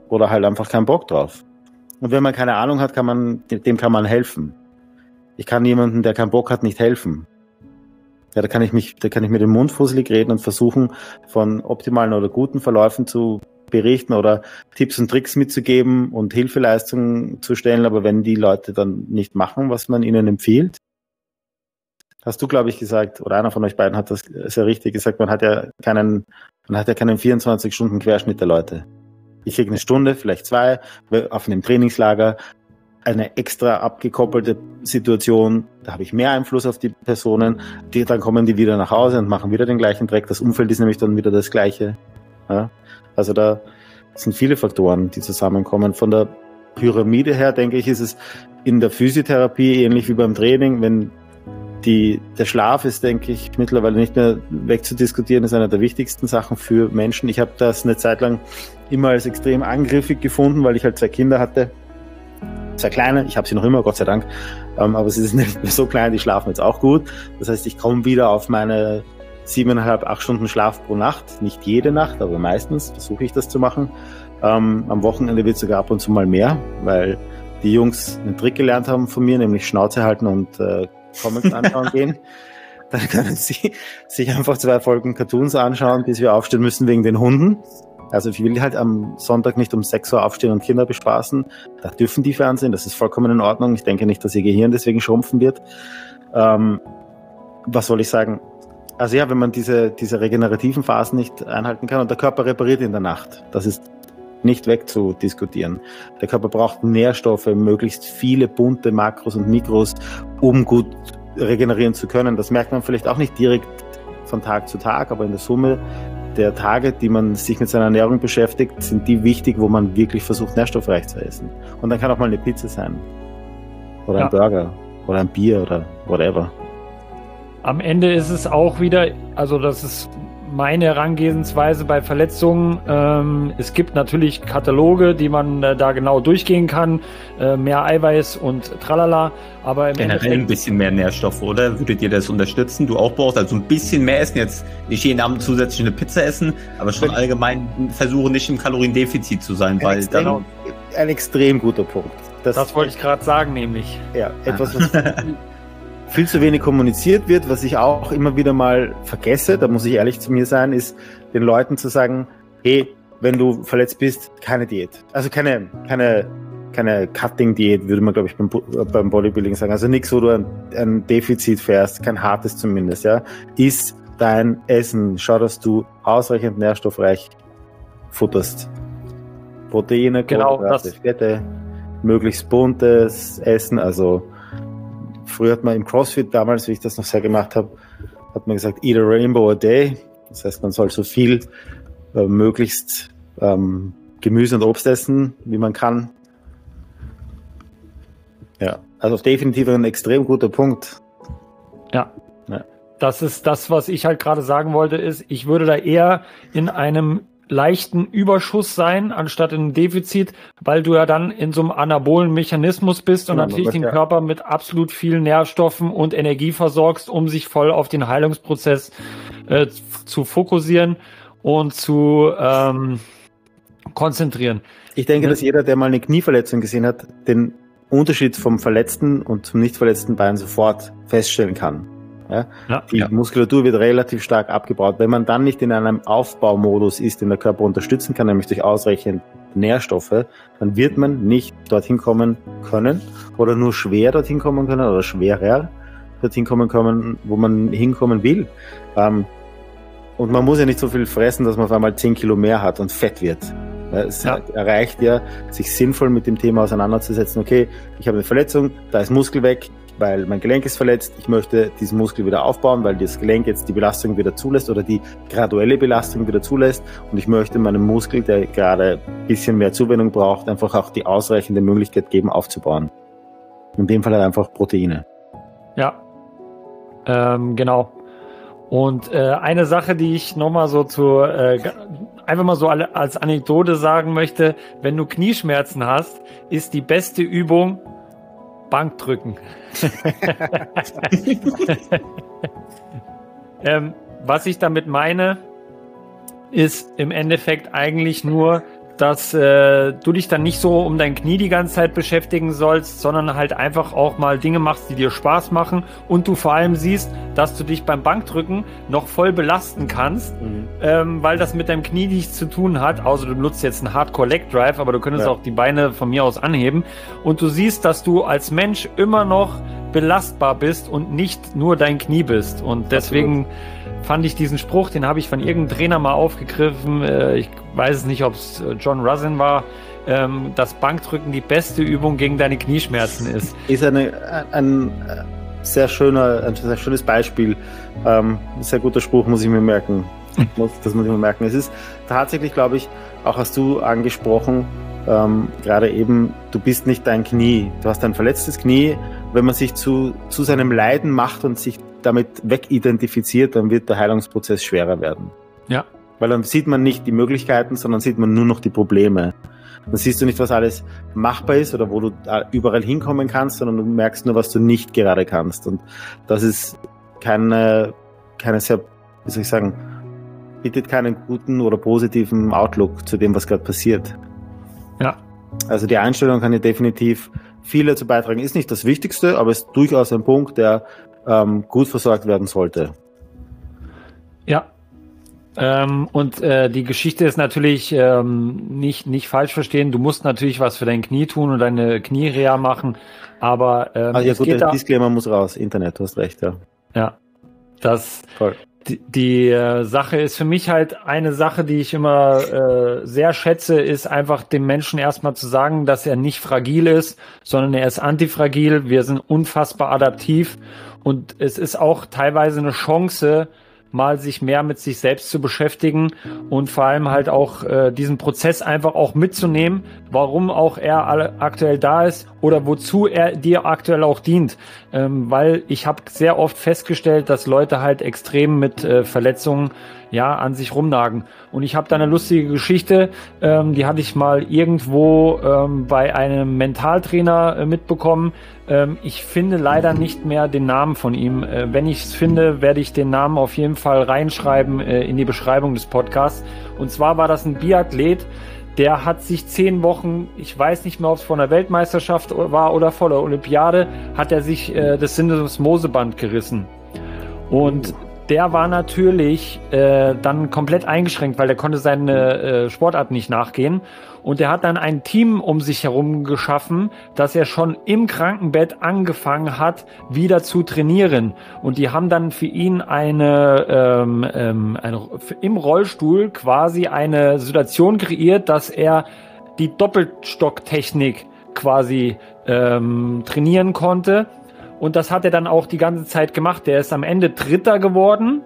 oder halt einfach keinen Bock drauf. Und wenn man keine Ahnung hat, dem kann man helfen. Ich kann jemandem, der keinen Bock hat, nicht helfen. Ja, da kann ich mit dem Mund fusselig reden und versuchen, von optimalen oder guten Verläufen zu berichten oder Tipps und Tricks mitzugeben und Hilfeleistungen zu stellen. Aber wenn die Leute dann nicht machen, was man ihnen empfiehlt, hast du, glaube ich, gesagt, oder einer von euch beiden hat das sehr richtig gesagt, man hat ja keinen 24-Stunden-Querschnitt der Leute. Ich kriege eine Stunde, vielleicht 2, auf einem Trainingslager, eine extra abgekoppelte Situation, da habe ich mehr Einfluss auf die Personen, dann kommen die wieder nach Hause und machen wieder den gleichen Dreck. Das Umfeld ist nämlich dann wieder das Gleiche. Ja? Also da sind viele Faktoren, die zusammenkommen. Von der Pyramide her, denke ich, ist es in der Physiotherapie ähnlich wie beim Training, wenn der Schlaf ist, denke ich, mittlerweile nicht mehr wegzudiskutieren, ist eine der wichtigsten Sachen für Menschen. Ich habe das eine Zeit lang immer als extrem angriffig gefunden, weil ich halt 2 Kinder hatte. 2 kleine, ich habe sie noch immer, Gott sei Dank, aber sie sind nicht mehr so klein, die schlafen jetzt auch gut. Das heißt, ich komme wieder auf meine 7,5, 8 Stunden Schlaf pro Nacht. Nicht jede Nacht, aber meistens versuche ich das zu machen. Am Wochenende wird sogar ab und zu mal mehr, weil die Jungs einen Trick gelernt haben von mir, nämlich Schnauze halten und Comics anschauen gehen. Dann können sie sich einfach 2 Folgen Cartoons anschauen, bis wir aufstehen müssen wegen den Hunden. Also ich will halt am Sonntag nicht um 6 Uhr aufstehen und Kinder bespaßen. Da dürfen die Fernsehen, das ist vollkommen in Ordnung. Ich denke nicht, dass ihr Gehirn deswegen schrumpfen wird. Was soll ich sagen? Also ja, wenn man diese regenerativen Phasen nicht einhalten kann und der Körper repariert in der Nacht, das ist nicht wegzudiskutieren. Der Körper braucht Nährstoffe, möglichst viele bunte Makros und Mikros, um gut regenerieren zu können. Das merkt man vielleicht auch nicht direkt von Tag zu Tag, aber in der Summe der Tage, die man sich mit seiner Ernährung beschäftigt, sind die wichtig, wo man wirklich versucht, nährstoffreich zu essen. Und dann kann auch mal eine Pizza sein. Oder ein Burger. Oder ein Bier oder whatever.
Am Ende ist es auch wieder, also das ist meine Herangehensweise bei Verletzungen. Es gibt natürlich Kataloge, die man da genau durchgehen kann. Mehr Eiweiß und tralala. Aber im
generell ein bisschen mehr Nährstoffe, oder? Würdet ihr das unterstützen? Du auch brauchst also ein bisschen mehr essen. Jetzt nicht jeden Abend zusätzlich eine Pizza essen, aber schon allgemein versuche nicht im Kaloriendefizit zu sein, weil dann...
Ein extrem guter Punkt.
Das wollte ich gerade sagen, nämlich.
Ja, etwas, was viel zu wenig kommuniziert wird, was ich auch immer wieder mal vergesse, da muss ich ehrlich zu mir sein, ist den Leuten zu sagen, hey, wenn du verletzt bist, keine Diät. Also keine Cutting-Diät, würde man, glaube ich, beim Bodybuilding sagen. Also nichts, wo du ein Defizit fährst, kein hartes zumindest, ja. Iss dein Essen, schau, dass du ausreichend nährstoffreich futterst. Proteine, Kohlenhydrate, Fette, möglichst buntes Essen, also früher hat man im CrossFit damals, wie ich das noch sehr gemacht habe, hat man gesagt, eat a rainbow a day. Das heißt, man soll so viel möglichst Gemüse und Obst essen, wie man kann. Ja, also definitiv ein extrem guter Punkt.
Ja. Das ist das, was ich halt gerade sagen wollte, ist, ich würde da eher in einem leichten Überschuss sein, anstatt in einem Defizit, weil du ja dann in so einem anabolen Mechanismus bist und natürlich den Körper mit absolut vielen Nährstoffen und Energie versorgst, um sich voll auf den Heilungsprozess zu fokussieren und zu konzentrieren.
Ich denke, dass jeder, der mal eine Knieverletzung gesehen hat, den Unterschied vom verletzten und zum nicht verletzten Bein sofort feststellen kann. Die Muskulatur wird relativ stark abgebaut. Wenn man dann nicht in einem Aufbaumodus ist, den der Körper unterstützen kann, nämlich durch ausreichend Nährstoffe, dann wird man nicht dorthin kommen können oder nur schwer dorthin kommen können oder schwerer dorthin kommen können, wo man hinkommen will. Und man muss ja nicht so viel fressen, dass man auf einmal 10 Kilo mehr hat und fett wird. Es erreicht ja, sich sinnvoll mit dem Thema auseinanderzusetzen. Okay, ich habe eine Verletzung, da ist Muskel weg, weil mein Gelenk ist verletzt. Ich möchte diesen Muskel wieder aufbauen, weil das Gelenk jetzt die Belastung wieder zulässt oder die graduelle Belastung wieder zulässt. Und ich möchte meinem Muskel, der gerade ein bisschen mehr Zuwendung braucht, einfach auch die ausreichende Möglichkeit geben, aufzubauen. In dem Fall halt einfach Proteine.
Ja, genau. Und eine Sache, die ich nochmal so einfach mal so als Anekdote sagen möchte, wenn du Knieschmerzen hast, ist die beste Übung Bankdrücken. Was ich damit meine, ist im Endeffekt eigentlich nur dass du dich dann nicht so um dein Knie die ganze Zeit beschäftigen sollst, sondern halt einfach auch mal Dinge machst, die dir Spaß machen und du vor allem siehst, dass du dich beim Bankdrücken noch voll belasten kannst, weil das mit deinem Knie nichts zu tun hat, außer du nutzt jetzt einen Hardcore-Leg-Drive, aber du könntest auch die Beine von mir aus anheben und du siehst, dass du als Mensch immer noch belastbar bist und nicht nur dein Knie bist und deswegen fand ich diesen Spruch, den habe ich von irgendeinem Trainer mal aufgegriffen, ich weiß es nicht, ob es John Rusin war, dass Bankdrücken die beste Übung gegen deine Knieschmerzen ist.
Ist ein sehr schönes Beispiel, ein sehr guter Spruch, muss ich mir merken. Das muss ich mir merken. Es ist tatsächlich, glaube ich, auch hast du angesprochen, gerade eben, du bist nicht dein Knie, du hast ein verletztes Knie. Wenn man sich zu seinem Leiden macht und sich damit wegidentifiziert, dann wird der Heilungsprozess schwerer werden.
Ja.
Weil dann sieht man nicht die Möglichkeiten, sondern sieht man nur noch die Probleme. Dann siehst du nicht, was alles machbar ist oder wo du überall hinkommen kannst, sondern du merkst nur, was du nicht gerade kannst. Und das ist keine sehr, wie soll ich sagen, bietet keinen guten oder positiven Outlook zu dem, was gerade passiert.
Ja.
Also die Einstellung kann ja definitiv viel dazu beitragen. Ist nicht das Wichtigste, aber ist durchaus ein Punkt, der gut versorgt werden sollte.
Ja. Und die Geschichte ist natürlich nicht falsch verstehen. Du musst natürlich was für dein Knie tun und deine Kniereha machen, aber
der Disclaimer muss raus. Internet, du hast recht, ja.
Ja, das
Voll.
Die Sache ist für mich halt eine Sache, die ich immer sehr schätze, ist einfach dem Menschen erstmal zu sagen, dass er nicht fragil ist, sondern er ist antifragil. Wir sind unfassbar adaptiv und es ist auch teilweise eine Chance, mal sich mehr mit sich selbst zu beschäftigen und vor allem halt auch diesen Prozess einfach auch mitzunehmen, warum auch er aktuell da ist oder wozu er dir aktuell auch dient. Weil ich habe sehr oft festgestellt, dass Leute halt extrem mit Verletzungen an sich rumnagen. Und ich habe da eine lustige Geschichte, die hatte ich mal irgendwo bei einem Mentaltrainer mitbekommen. Ich finde leider nicht mehr den Namen von ihm. Wenn ich es finde, werde ich den Namen auf jeden Fall reinschreiben in die Beschreibung des Podcasts. Und zwar war das ein Biathlet, der hat sich 10 Wochen, ich weiß nicht mehr, ob es vor einer Weltmeisterschaft war oder vor der Olympiade, hat er sich das Syndesmoseband gerissen. Und der war natürlich dann komplett eingeschränkt, weil der konnte seine Sportart nicht nachgehen. Und er hat dann ein Team um sich herum geschaffen, dass er schon im Krankenbett angefangen hat, wieder zu trainieren. Und die haben dann für ihn im Rollstuhl quasi eine Situation kreiert, dass er die Doppelstocktechnik quasi trainieren konnte. Und das hat er dann auch die ganze Zeit gemacht. Der ist am Ende Dritter geworden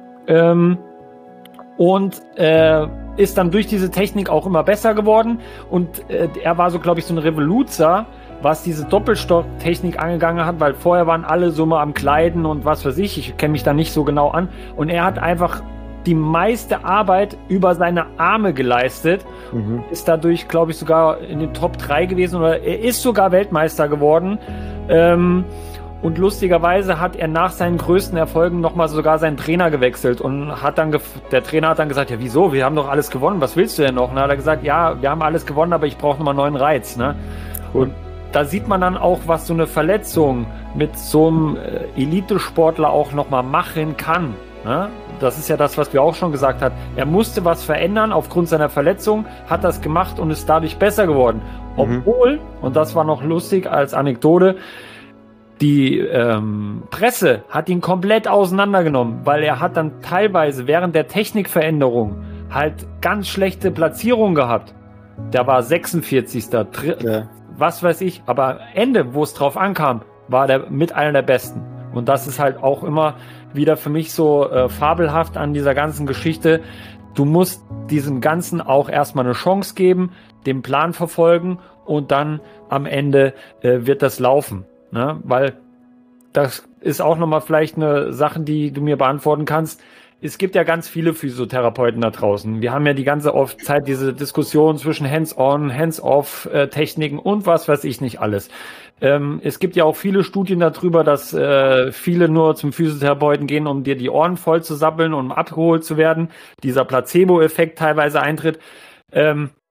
und ist dann durch diese Technik auch immer besser geworden. Und er war so, glaube ich, so ein Revoluzer, was diese Doppelstocktechnik angegangen hat, weil vorher waren alle so mal am Kleiden und was weiß ich. Ich kenne mich da nicht so genau an. Und er hat einfach die meiste Arbeit über seine Arme geleistet. Ist dadurch, glaube ich, sogar in den Top 3 gewesen oder er ist sogar Weltmeister geworden. Und lustigerweise hat er nach seinen größten Erfolgen nochmal sogar seinen Trainer gewechselt und hat dann der Trainer hat dann gesagt, ja wieso, wir haben doch alles gewonnen, was willst du denn noch? Und dann hat er gesagt, ja, wir haben alles gewonnen, aber ich brauche nochmal einen neuen Reiz. Ne? Und da sieht man dann auch, was so eine Verletzung mit so einem Elitesportler auch nochmal machen kann. Ne? Das ist ja das, was wir auch schon gesagt haben. Er musste was verändern aufgrund seiner Verletzung, hat das gemacht und ist dadurch besser geworden. Obwohl, und das war noch lustig als Anekdote, die Presse hat ihn komplett auseinandergenommen, weil er hat dann teilweise während der Technikveränderung halt ganz schlechte Platzierungen gehabt. Der war 46. Was weiß ich, aber am Ende, wo es drauf ankam, war der mit einer der Besten. Und das ist halt auch immer wieder für mich so fabelhaft an dieser ganzen Geschichte. Du musst diesem Ganzen auch erstmal eine Chance geben, den Plan verfolgen und dann am Ende wird das laufen. Ne? Weil das ist auch nochmal vielleicht eine Sache, die du mir beantworten kannst. Es gibt ja ganz viele Physiotherapeuten da draußen. Wir haben ja die ganze Zeit diese Diskussion zwischen Hands-on, Hands-off Techniken und was weiß ich nicht alles. Es gibt ja auch viele Studien darüber, dass viele nur zum Physiotherapeuten gehen, um dir die Ohren voll zu sabbeln und um abgeholt zu werden. Dieser Placebo-Effekt teilweise eintritt.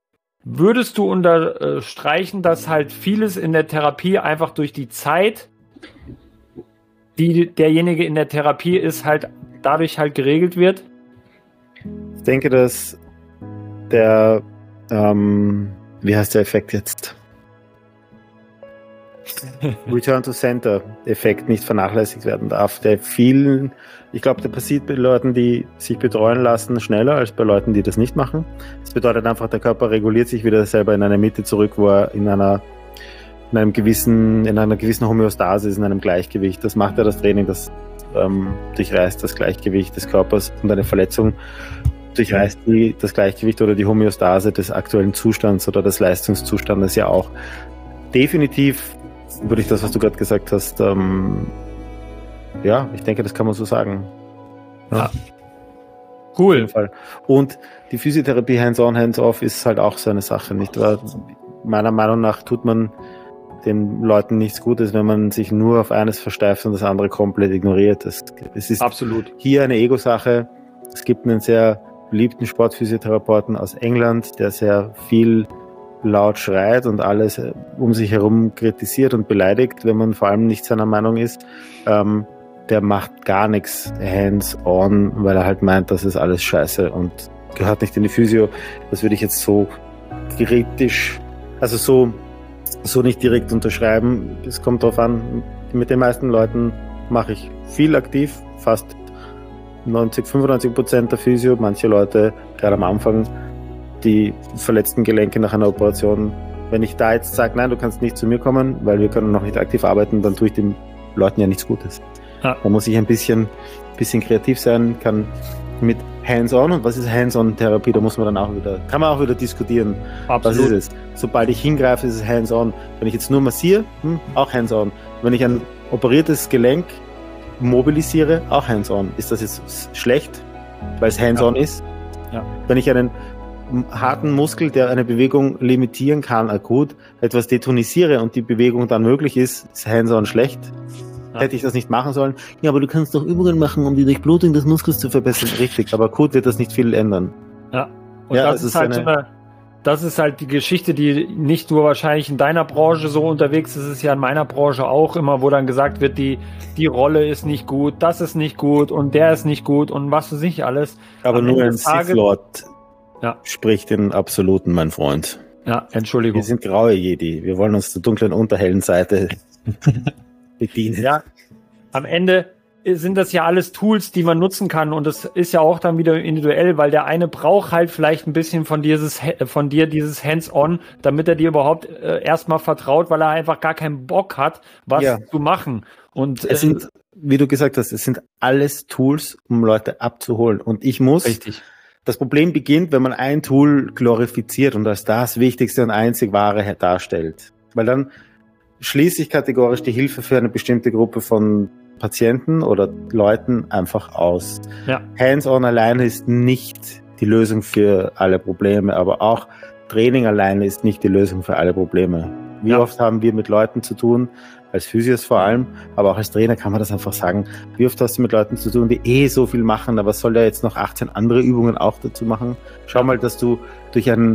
Würdest du unterstreichen, dass halt vieles in der Therapie einfach durch die Zeit, die derjenige in der Therapie ist, halt dadurch halt geregelt wird?
Ich denke, dass der, wie heißt der Effekt jetzt? Return to Center Effekt nicht vernachlässigt werden darf. Ich glaube, der passiert bei Leuten, die sich betreuen lassen, schneller als bei Leuten, die das nicht machen. Das bedeutet einfach, der Körper reguliert sich wieder selber in einer Mitte zurück, wo er in einer gewissen Homöostase ist, in einem Gleichgewicht. Das macht ja das Training, das durchreißt das Gleichgewicht des Körpers, und eine Verletzung durchreißt das Gleichgewicht oder die Homöostase des aktuellen Zustands oder des Leistungszustandes ja auch. Definitiv würde ich das, was du gerade gesagt hast, ja, ich denke, das kann man so sagen.
Ja. Cool.
Auf jeden Fall. Und die Physiotherapie Hands-on, Hands-off ist halt auch so eine Sache, nicht wahr? Meiner Meinung nach tut man den Leuten nichts Gutes, wenn man sich nur auf eines versteift und das andere komplett ignoriert. Es ist
absolut
hier eine Ego-Sache. Es gibt einen sehr beliebten Sportphysiotherapeuten aus England, der sehr viel laut schreit und alles um sich herum kritisiert und beleidigt, wenn man vor allem nicht seiner Meinung ist. Der macht gar nichts hands-on, weil er halt meint, das ist alles scheiße und gehört nicht in die Physio. Das würde ich jetzt so kritisch, also so nicht direkt unterschreiben. Es kommt darauf an, mit den meisten Leuten mache ich viel aktiv, fast 95% der Physio. Manche Leute, gerade am Anfang, die verletzten Gelenke nach einer Operation, wenn ich da jetzt sage, nein, du kannst nicht zu mir kommen, weil wir können noch nicht aktiv arbeiten, dann tue ich den Leuten ja nichts Gutes. Ja. Da muss ich ein bisschen kreativ sein, kann mit Hands-on, und was ist Hands-on-Therapie, da muss man dann kann man auch wieder diskutieren.
Absolut.
Was ist es? Sobald ich hingreife, ist es Hands-on. Wenn ich jetzt nur massiere, auch Hands-on. Wenn ich ein operiertes Gelenk mobilisiere, auch Hands-on. Ist das jetzt schlecht, weil es Hands-on ist?
Ja.
Wenn ich einen harten Muskel, der eine Bewegung limitieren kann, akut, etwas detonisiere und die Bewegung dann möglich ist Hands-on schlecht. Ja. Hätte ich das nicht machen sollen? Ja, aber du kannst doch Übungen machen, um die Durchblutung des Muskels zu verbessern. Richtig, aber akut wird das nicht viel ändern.
Ja, und ja, das ist halt das ist halt die Geschichte, die nicht nur wahrscheinlich in deiner Branche so unterwegs ist, es ist ja in meiner Branche auch immer, wo dann gesagt wird, die Rolle ist nicht gut, das ist nicht gut und der ist nicht gut und was weiß ich alles.
Aber nur ein Sith-Lord spricht den Absoluten, mein Freund.
Ja, Entschuldigung.
Wir sind graue Jedi. Wir wollen uns der dunklen, unterhellen Seite bedienen.
Ja, am Ende sind das ja alles Tools, die man nutzen kann, und das ist ja auch dann wieder individuell, weil der eine braucht halt vielleicht ein bisschen von dir dieses Hands-on, damit er dir überhaupt erstmal vertraut, weil er einfach gar keinen Bock hat, was zu machen. Und
es sind, wie du gesagt hast, es sind alles Tools, um Leute abzuholen. Und ich muss...
Richtig.
Das Problem beginnt, wenn man ein Tool glorifiziert und als das Wichtigste und einzig Wahre darstellt. Weil dann schließe ich kategorisch die Hilfe für eine bestimmte Gruppe von Patienten oder Leuten einfach aus.
Ja.
Hands-on alleine ist nicht die Lösung für alle Probleme, aber auch Training alleine ist nicht die Lösung für alle Probleme. Wie oft haben wir mit Leuten zu tun, als Physios vor allem, aber auch als Trainer kann man das einfach sagen. Wie oft hast du mit Leuten zu tun, die so viel machen, aber soll der jetzt noch 18 andere Übungen auch dazu machen? Schau mal, dass du durch ein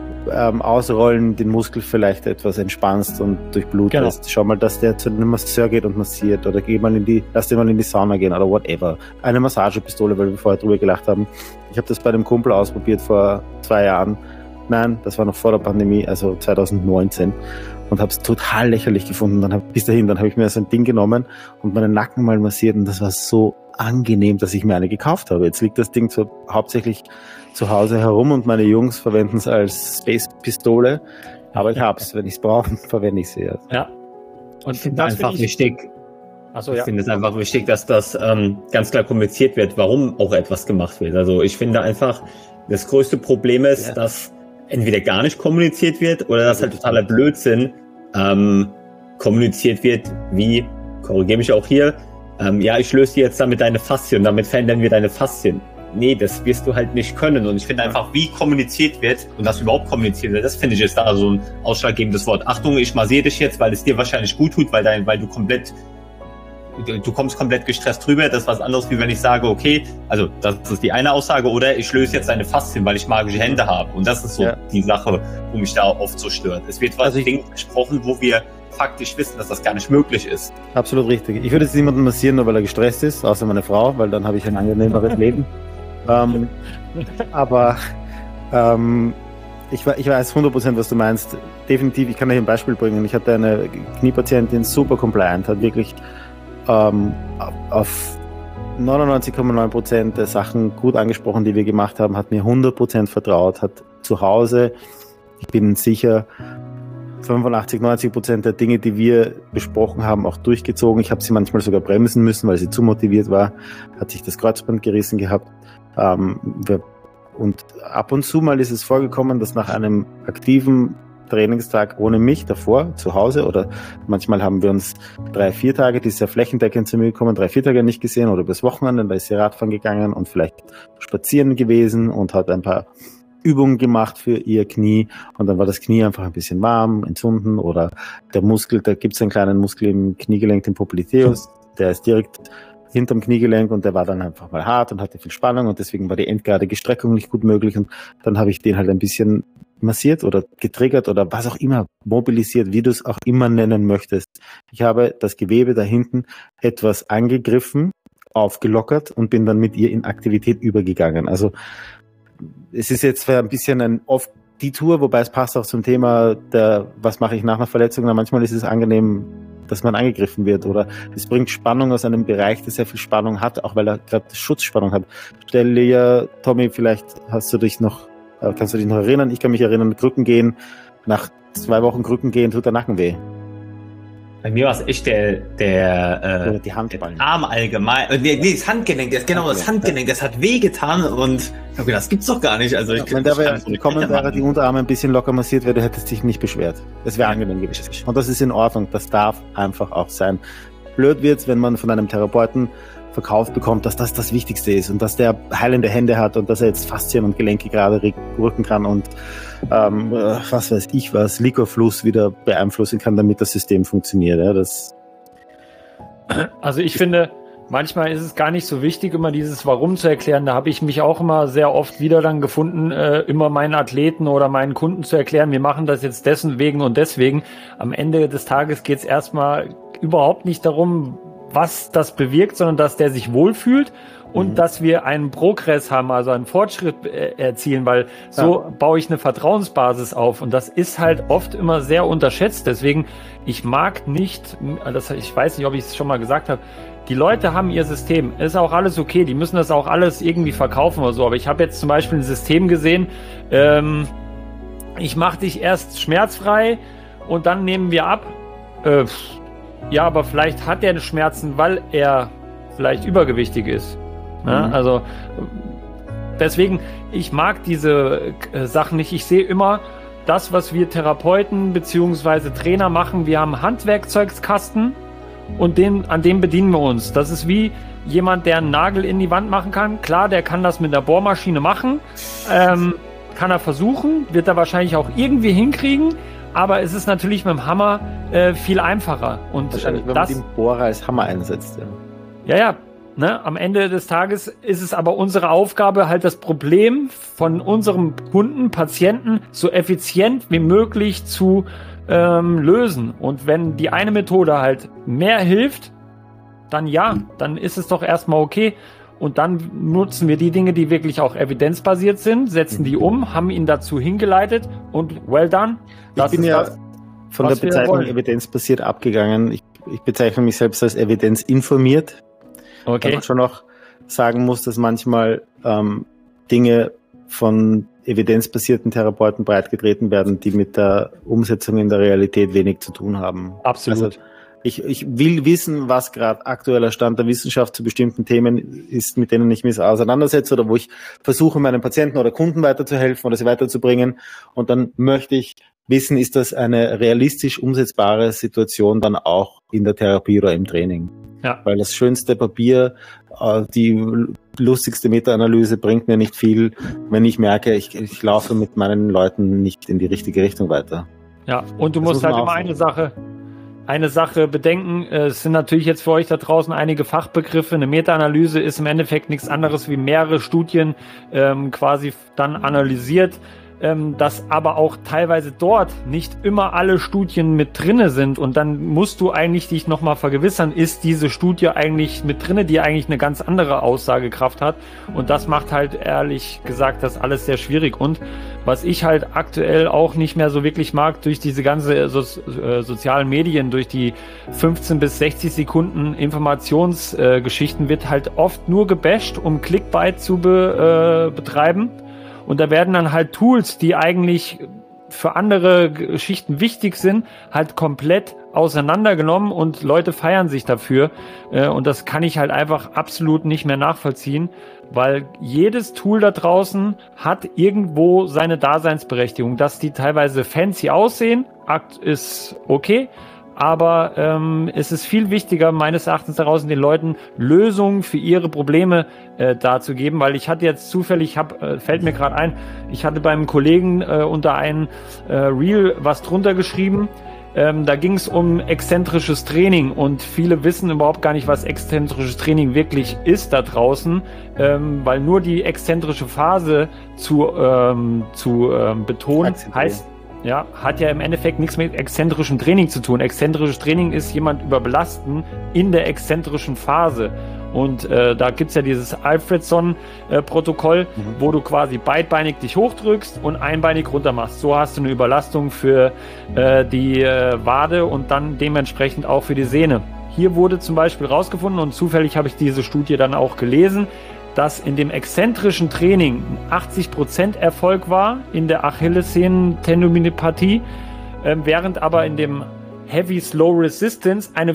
Ausrollen den Muskel vielleicht etwas entspannst und durchblutest. Genau. Schau mal, dass der zu einem Masseur geht und massiert, oder lass den mal in die Sauna gehen oder whatever. Eine Massagepistole, weil wir vorher drüber gelacht haben. Ich habe das bei einem Kumpel ausprobiert vor 2 Jahren. Nein, das war noch vor der Pandemie, also 2019. Und habe es total lächerlich gefunden. Dann habe ich mir so ein Ding genommen und meinen Nacken mal massiert, und das war so angenehm, dass ich mir eine gekauft habe. Jetzt liegt das Ding hauptsächlich zu Hause herum und meine Jungs verwenden es als Space-Pistole. Aber ich hab's, wenn ich es brauche, verwende ich sie.
Ja.
Und ich finde es einfach wichtig. Ich finde es einfach wichtig, dass das ganz klar kommuniziert wird, warum auch etwas gemacht wird. Also ich finde einfach, das größte Problem ist, dass entweder gar nicht kommuniziert wird oder dass halt totaler Blödsinn kommuniziert wird, wie, korrigiere mich auch hier, ich löse dir jetzt damit deine Faszien, damit verändern wir deine Faszien. Nee, das wirst du halt nicht können. Und ich finde einfach, wie kommuniziert wird und das überhaupt kommuniziert wird, das finde ich ist da so ein ausschlaggebendes Wort. Achtung, ich massiere dich jetzt, weil es dir wahrscheinlich gut tut, weil du komplett du kommst komplett gestresst drüber, das ist was anderes, wie wenn ich sage, okay, also das ist die eine Aussage, oder ich löse jetzt deine Faszien, weil ich magische Hände habe. Und das ist so die Sache, wo mich da oft so stört. Es wird was Dinge gesprochen, wo wir faktisch wissen, dass das gar nicht möglich ist.
Absolut richtig. Ich würde jetzt niemanden massieren, nur weil er gestresst ist, außer meine Frau, weil dann habe ich ein angenehmeres Leben. Aber ich weiß 100%, was du meinst. Definitiv, ich kann euch ein Beispiel bringen. Ich hatte eine Kniepatientin, super compliant, hat wirklich auf 99,9% der Sachen gut angesprochen, die wir gemacht haben, hat mir 100% vertraut, hat zu Hause, ich bin sicher, 85-90% der Dinge, die wir besprochen haben, auch durchgezogen. Ich habe sie manchmal sogar bremsen müssen, weil sie zu motiviert war, hat sich das Kreuzband gerissen gehabt. Und ab und zu mal ist es vorgekommen, dass nach einem aktiven Trainingstag ohne mich davor zu Hause, oder manchmal haben wir uns 3-4 Tage, die ist ja flächendeckend zu mir gekommen, 3-4 Tage nicht gesehen, oder übers Wochenende, da ist sie Radfahren gegangen und vielleicht spazieren gewesen und hat ein paar Übungen gemacht für ihr Knie, und dann war das Knie einfach ein bisschen warm, entzünden, oder der Muskel, da gibt es einen kleinen Muskel im Kniegelenk, den Popliteus, der ist direkt hinterm Kniegelenk, und der war dann einfach mal hart und hatte viel Spannung, und deswegen war die endgradige Streckung nicht gut möglich, und dann habe ich den halt ein bisschen massiert oder getriggert oder was auch immer, mobilisiert, wie du es auch immer nennen möchtest. Ich habe das Gewebe da hinten etwas angegriffen, aufgelockert und bin dann mit ihr in Aktivität übergegangen. Also es ist jetzt ein bisschen ein Off-Detour, wobei es passt auch zum Thema was mache ich nach einer Verletzung. Na, manchmal ist es angenehm, dass man angegriffen wird, oder es bringt Spannung aus einem Bereich, der sehr viel Spannung hat, auch weil er gerade Schutzspannung hat. Stell dir, Tommy, vielleicht kannst du dich noch erinnern, ich kann mich erinnern, mit Krücken gehen, nach 2 Wochen Krücken gehen, tut der Nacken weh.
Bei mir war es echt der
die Handballen.
Arm allgemein. Nee, das Handgelenk, das Handgelenk, das hat wehgetan, und ich habe gedacht, das gibt's doch gar nicht. Also
wenn der gekommen wäre, die Unterarme ein bisschen locker massiert wäre, du hättest dich nicht beschwert. Es wäre angenehm gewesen. Und das ist in Ordnung, das darf einfach auch sein. Blöd wird's, wenn man von einem Therapeuten verkauft bekommt, dass das das Wichtigste ist und dass der heilende Hände hat und dass er jetzt Faszien und Gelenke gerade rücken kann und was weiß ich was, Liquorfluss wieder beeinflussen kann, damit das System funktioniert. Ja,
also ich finde, manchmal ist es gar nicht so wichtig, immer dieses Warum zu erklären. Da habe ich mich auch immer sehr oft wieder dann gefunden, immer meinen Athleten oder meinen Kunden zu erklären, wir machen das jetzt deswegen und deswegen. Am Ende des Tages geht es erstmal überhaupt nicht darum, was das bewirkt, sondern dass der sich wohlfühlt und dass wir einen Progress haben, also einen Fortschritt erzielen, weil so baue ich eine Vertrauensbasis auf, und das ist halt oft immer sehr unterschätzt. Deswegen, ich mag nicht, ich weiß nicht, ob ich es schon mal gesagt habe, die Leute haben ihr System, ist auch alles okay, die müssen das auch alles irgendwie verkaufen oder so, aber ich habe jetzt zum Beispiel ein System gesehen, ich mache dich erst schmerzfrei und dann nehmen wir ab. Ja, aber vielleicht hat er Schmerzen, weil er vielleicht übergewichtig ist. Ja, also deswegen, ich mag diese Sachen nicht. Ich sehe immer das, was wir Therapeuten bzw. Trainer machen. Wir haben Handwerkzeugskasten und an dem bedienen wir uns. Das ist wie jemand, der einen Nagel in die Wand machen kann. Klar, der kann das mit der Bohrmaschine machen. Kann er versuchen, wird er wahrscheinlich auch irgendwie hinkriegen. Aber es ist natürlich mit dem Hammer viel einfacher. Und
wahrscheinlich, wenn man den Bohrer als Hammer einsetzt.
Ja. Ne? Am Ende des Tages ist es aber unsere Aufgabe, halt das Problem von unserem Kunden, Patienten so effizient wie möglich zu lösen. Und wenn die eine Methode halt mehr hilft, dann ist es doch erstmal okay. Und dann nutzen wir die Dinge, die wirklich auch evidenzbasiert sind, setzen die um, haben ihn dazu hingeleitet und well done.
Ich bin ja von der Bezeichnung evidenzbasiert abgegangen. Ich bezeichne mich selbst als evidenzinformiert. Okay. Weil man schon noch sagen muss, dass manchmal Dinge von evidenzbasierten Therapeuten breitgetreten werden, die mit der Umsetzung in der Realität wenig zu tun haben.
Absolut.
Also ich will wissen, was gerade aktueller Stand der Wissenschaft zu bestimmten Themen ist, mit denen ich mich auseinandersetze oder wo ich versuche, meinen Patienten oder Kunden weiterzuhelfen oder sie weiterzubringen. Und dann möchte ich wissen, ist das eine realistisch umsetzbare Situation dann auch in der Therapie oder im Training? Ja. Weil das schönste Papier, die lustigste Meta-Analyse bringt mir nicht viel, wenn ich merke, ich laufe mit meinen Leuten nicht in die richtige Richtung weiter.
Ja, und du musst halt immer eine Sache bedenken. Es sind natürlich jetzt für euch da draußen einige Fachbegriffe. Eine Meta-Analyse ist im Endeffekt nichts anderes wie mehrere Studien quasi dann analysiert. Dass aber auch teilweise dort nicht immer alle Studien mit drinne sind und dann musst du eigentlich dich nochmal vergewissern, ist diese Studie eigentlich mit drinne, die eigentlich eine ganz andere Aussagekraft hat und das macht halt ehrlich gesagt das alles sehr schwierig und was ich halt aktuell auch nicht mehr so wirklich mag, durch diese ganze sozialen Medien, durch die 15 bis 60 Sekunden Informationsgeschichten wird halt oft nur gebasht, um Clickbait zu betreiben. Und da werden dann halt Tools, die eigentlich für andere Geschichten wichtig sind, halt komplett auseinandergenommen und Leute feiern sich dafür. Und das kann ich halt einfach absolut nicht mehr nachvollziehen, weil jedes Tool da draußen hat irgendwo seine Daseinsberechtigung. Dass die teilweise fancy aussehen, ist okay. Aber es ist viel wichtiger, meines Erachtens daraus, den Leuten Lösungen für ihre Probleme darzugeben, weil ich hatte jetzt zufällig, fällt mir gerade ein, ich hatte beim Kollegen unter einem Reel was drunter geschrieben, da ging es um exzentrisches Training und viele wissen überhaupt gar nicht, was exzentrisches Training wirklich ist da draußen, weil nur die exzentrische Phase zu betonen heißt, ja, hat ja im Endeffekt nichts mit exzentrischem Training zu tun. Exzentrisches Training ist jemand überbelasten in der exzentrischen Phase. Und da gibt's ja dieses Alfredson-Protokoll, wo du quasi beidbeinig dich hochdrückst und einbeinig runter machst. So hast du eine Überlastung für die Wade und dann dementsprechend auch für die Sehne. Hier wurde zum Beispiel rausgefunden, und zufällig habe ich diese Studie dann auch gelesen, dass in dem exzentrischen Training 80% Erfolg war in der Achillessehnen-Tendinopathiie, während aber in dem Heavy Slow Resistance eine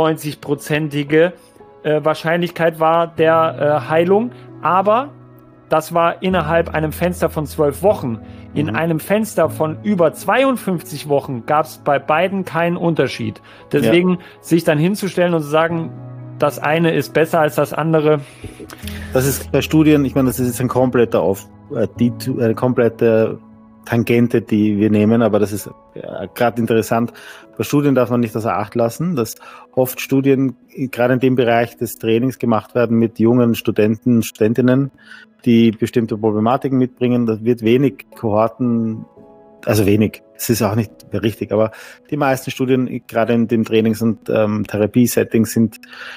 94%ige Wahrscheinlichkeit war der Heilung, aber das war innerhalb einem Fenster von 12 Wochen. In einem Fenster von über 52 Wochen gab es bei beiden keinen Unterschied. Deswegen sich dann hinzustellen und zu sagen, das eine ist besser als das andere.
Das ist bei Studien, ich meine, das ist jetzt eine komplette Tangente, die wir nehmen, aber das ist gerade interessant. Bei Studien darf man nicht außer Acht lassen, dass oft Studien gerade in dem Bereich des Trainings gemacht werden mit jungen Studenten, Studentinnen, die bestimmte Problematiken mitbringen. Das wird wenig Kohorten, also wenig, es ist auch nicht richtig, aber die meisten Studien, gerade in den Trainings- und Therapie-Settings, sind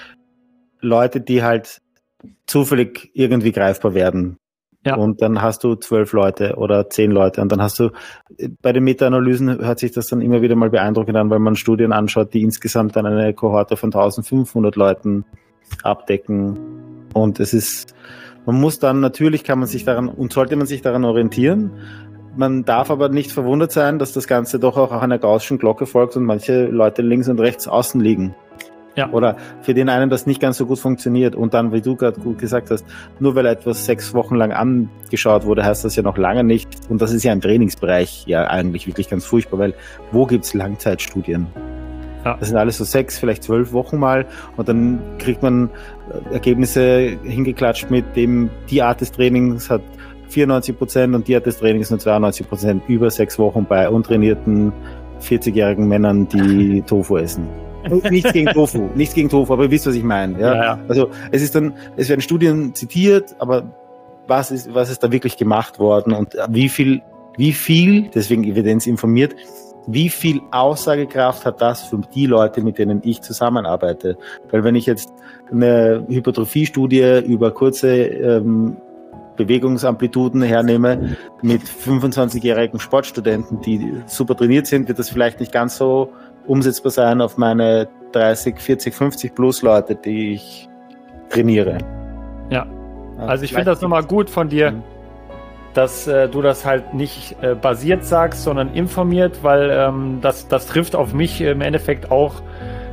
Leute, die halt zufällig irgendwie greifbar werden. Ja. Und dann hast du 12 Leute oder 10 Leute und dann hast du, bei den Meta-Analysen hört sich das dann immer wieder mal beeindruckend an, weil man Studien anschaut, die insgesamt dann eine Kohorte von 1500 Leuten abdecken. Und es ist, man muss dann, natürlich kann man sich daran und sollte man sich daran orientieren. Man darf aber nicht verwundert sein, dass das Ganze doch auch einer gaußschen Glocke folgt und manche Leute links und rechts außen liegen. Ja. Oder für den einen das nicht ganz so gut funktioniert und dann, wie du gerade gut gesagt hast, nur weil etwas 6 Wochen lang angeschaut wurde, heißt das ja noch lange nicht, und das ist ja im Trainingsbereich ja eigentlich wirklich ganz furchtbar, weil wo gibt's Langzeitstudien? Ja. Das sind alles so 6, vielleicht 12 Wochen mal und dann kriegt man Ergebnisse hingeklatscht mit dem, die Art des Trainings hat 94% und die Art des Trainings nur 92% über 6 Wochen bei untrainierten 40-jährigen Männern, die Tofu essen. Nichts gegen Tofu, aber ihr wisst, was ich meine. Ja? Ja. Also es werden Studien zitiert, aber was ist da wirklich gemacht worden und wie viel, deswegen Evidenz informiert, wie viel Aussagekraft hat das für die Leute, mit denen ich zusammenarbeite? Weil wenn ich jetzt eine Hypertrophie-Studie über kurze Bewegungsamplituden hernehme mit 25-jährigen Sportstudenten, die super trainiert sind, wird das vielleicht nicht ganz so umsetzbar sein auf meine 30, 40, 50 plus Leute, die ich trainiere.
Ja, also ich finde das nochmal gut von dir, dass du das halt nicht basiert sagst, sondern informiert, weil das trifft auf mich im Endeffekt auch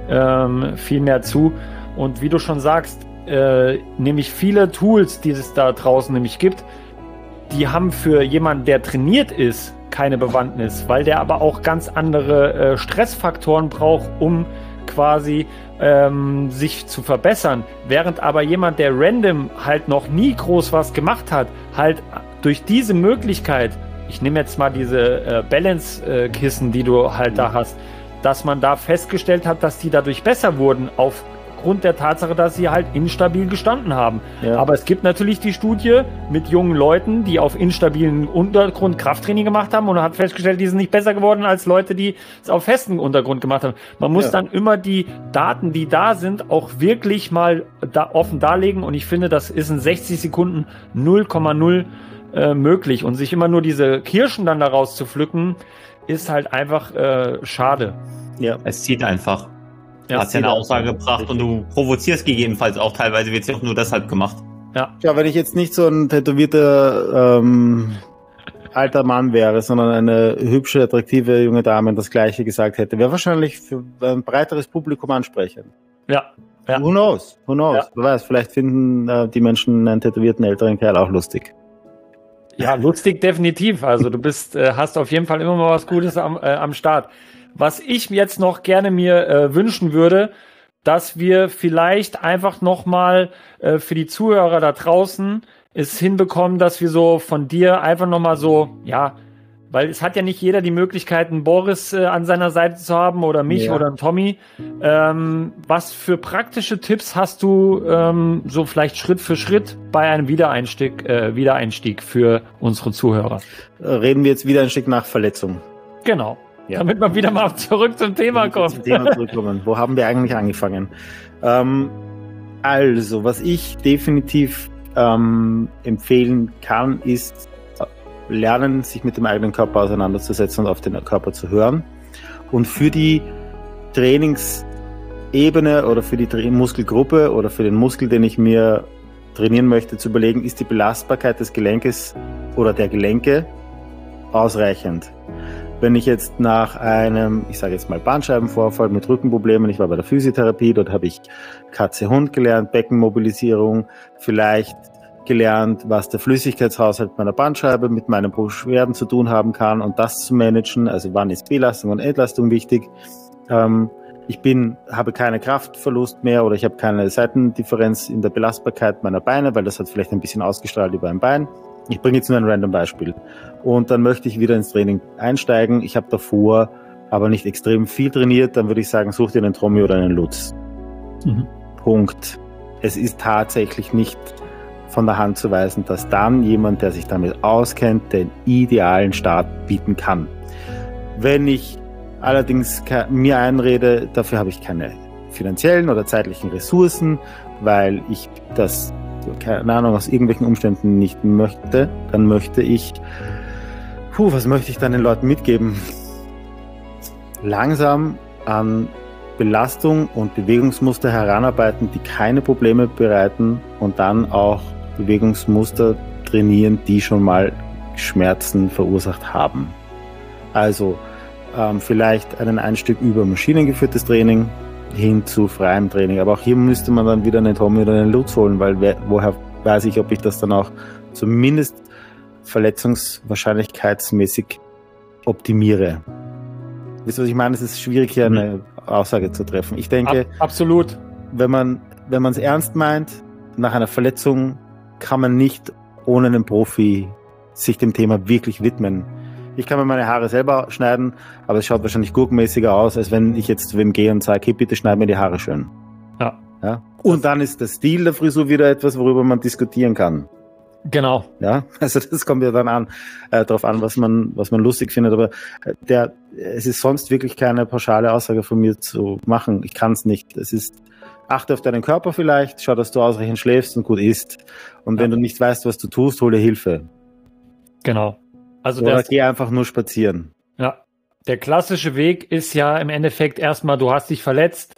viel mehr zu. Und wie du schon sagst, nämlich viele Tools, die es da draußen nämlich gibt, die haben für jemanden, der trainiert ist, keine Bewandtnis, weil der aber auch ganz andere Stressfaktoren braucht, um quasi sich zu verbessern. Während aber jemand, der random halt noch nie groß was gemacht hat, halt durch diese Möglichkeit, ich nehme jetzt mal diese Balance-Kissen, die du halt da hast, dass man da festgestellt hat, dass die dadurch besser wurden, aufgrund der Tatsache, dass sie halt instabil gestanden haben. Ja. Aber es gibt natürlich die Studie mit jungen Leuten, die auf instabilen Untergrund Krafttraining gemacht haben und hat festgestellt, die sind nicht besser geworden als Leute, die es auf festem Untergrund gemacht haben. Man muss dann immer die Daten, die da sind, auch wirklich mal offen darlegen, und ich finde, das ist in 60 Sekunden 0,0 möglich, und sich immer nur diese Kirschen dann daraus zu pflücken, ist halt einfach schade.
Ja, es zieht einfach. Du hast ja eine Aussage gebracht und du provozierst gegebenenfalls auch. Teilweise wird es ja auch nur deshalb gemacht.
Ja, wenn ich jetzt nicht so ein tätowierter alter Mann wäre, sondern eine hübsche, attraktive junge Dame das Gleiche gesagt hätte, wäre wahrscheinlich für ein breiteres Publikum ansprechend.
Ja.
Who knows? Ja. Wer weiß, vielleicht finden die Menschen einen tätowierten älteren Kerl auch lustig.
Ja, lustig definitiv. Also du hast auf jeden Fall immer mal was Gutes am Start. Was ich jetzt noch gerne mir wünschen würde, dass wir vielleicht einfach noch mal für die Zuhörer da draußen es hinbekommen, dass wir so von dir einfach noch mal so, ja, weil es hat ja nicht jeder die Möglichkeit, einen Boris an seiner Seite zu haben oder mich oder einen Tommy. Was für praktische Tipps hast du so vielleicht Schritt für Schritt bei einem Wiedereinstieg für unsere Zuhörer?
Reden wir jetzt Wiedereinstieg nach Verletzung.
Genau, damit wir wieder mal zurück zum Thema kommen.
Wo haben wir eigentlich angefangen? Also, was ich definitiv empfehlen kann, ist lernen, sich mit dem eigenen Körper auseinanderzusetzen und auf den Körper zu hören. Und für die Trainingsebene oder für die Muskelgruppe oder für den Muskel, den ich mir trainieren möchte, zu überlegen, ist die Belastbarkeit des Gelenkes oder der Gelenke ausreichend. Wenn ich jetzt nach einem, ich sage jetzt mal Bandscheibenvorfall mit Rückenproblemen, ich war bei der Physiotherapie, dort habe ich Katze-Hund gelernt, Beckenmobilisierung, vielleicht gelernt, was der Flüssigkeitshaushalt meiner Bandscheibe mit meinen Beschwerden zu tun haben kann und das zu managen. Also wann ist Belastung und Entlastung wichtig? Ich habe keine Kraftverlust mehr oder ich habe keine Seitendifferenz in der Belastbarkeit meiner Beine, weil das hat vielleicht ein bisschen ausgestrahlt über ein Bein. Ich bringe jetzt nur ein random Beispiel. Und dann möchte ich wieder ins Training einsteigen. Ich habe davor aber nicht extrem viel trainiert. Dann würde ich sagen, such dir einen Tommy oder einen Lutz. Punkt. Es ist tatsächlich nicht von der Hand zu weisen, dass dann jemand, der sich damit auskennt, den idealen Start bieten kann. Wenn ich allerdings mir einrede, dafür habe ich keine finanziellen oder zeitlichen Ressourcen, weil ich das, keine Ahnung, aus irgendwelchen Umständen nicht möchte, dann möchte ich, was möchte ich dann den Leuten mitgeben? Langsam an Belastung und Bewegungsmuster heranarbeiten, die keine Probleme bereiten und dann auch Bewegungsmuster trainieren, die schon mal Schmerzen verursacht haben. Also vielleicht einen Einstieg über maschinengeführtes Training hin zu freiem Training. Aber auch hier müsste man dann wieder einen Tommy oder einen Lutz holen, weil woher weiß ich, ob ich das dann auch zumindest verletzungswahrscheinlichkeitsmäßig optimiere. Wisst ihr, was ich meine? Es ist schwierig, hier eine Aussage zu treffen. Ich denke,
absolut.
Wenn man es ernst meint, nach einer Verletzung kann man nicht ohne einen Profi sich dem Thema wirklich widmen. Ich kann mir meine Haare selber schneiden, aber es schaut wahrscheinlich gurkenmäßiger aus, als wenn ich jetzt zu wem gehe und sage, hey, bitte schneid mir die Haare schön. Ja? Und dann ist der Stil der Frisur wieder etwas, worüber man diskutieren kann.
Genau.
Ja, also das kommt ja dann darauf an, was man lustig findet, aber es ist sonst wirklich keine pauschale Aussage von mir zu machen. Ich kann es nicht. Es ist, achte auf deinen Körper vielleicht, schau, dass du ausreichend schläfst und gut isst. Und wenn du nicht weißt, was du tust, hol dir Hilfe.
Genau. Also
oder geh einfach nur spazieren.
Ja. Der klassische Weg ist ja im Endeffekt erstmal, du hast dich verletzt,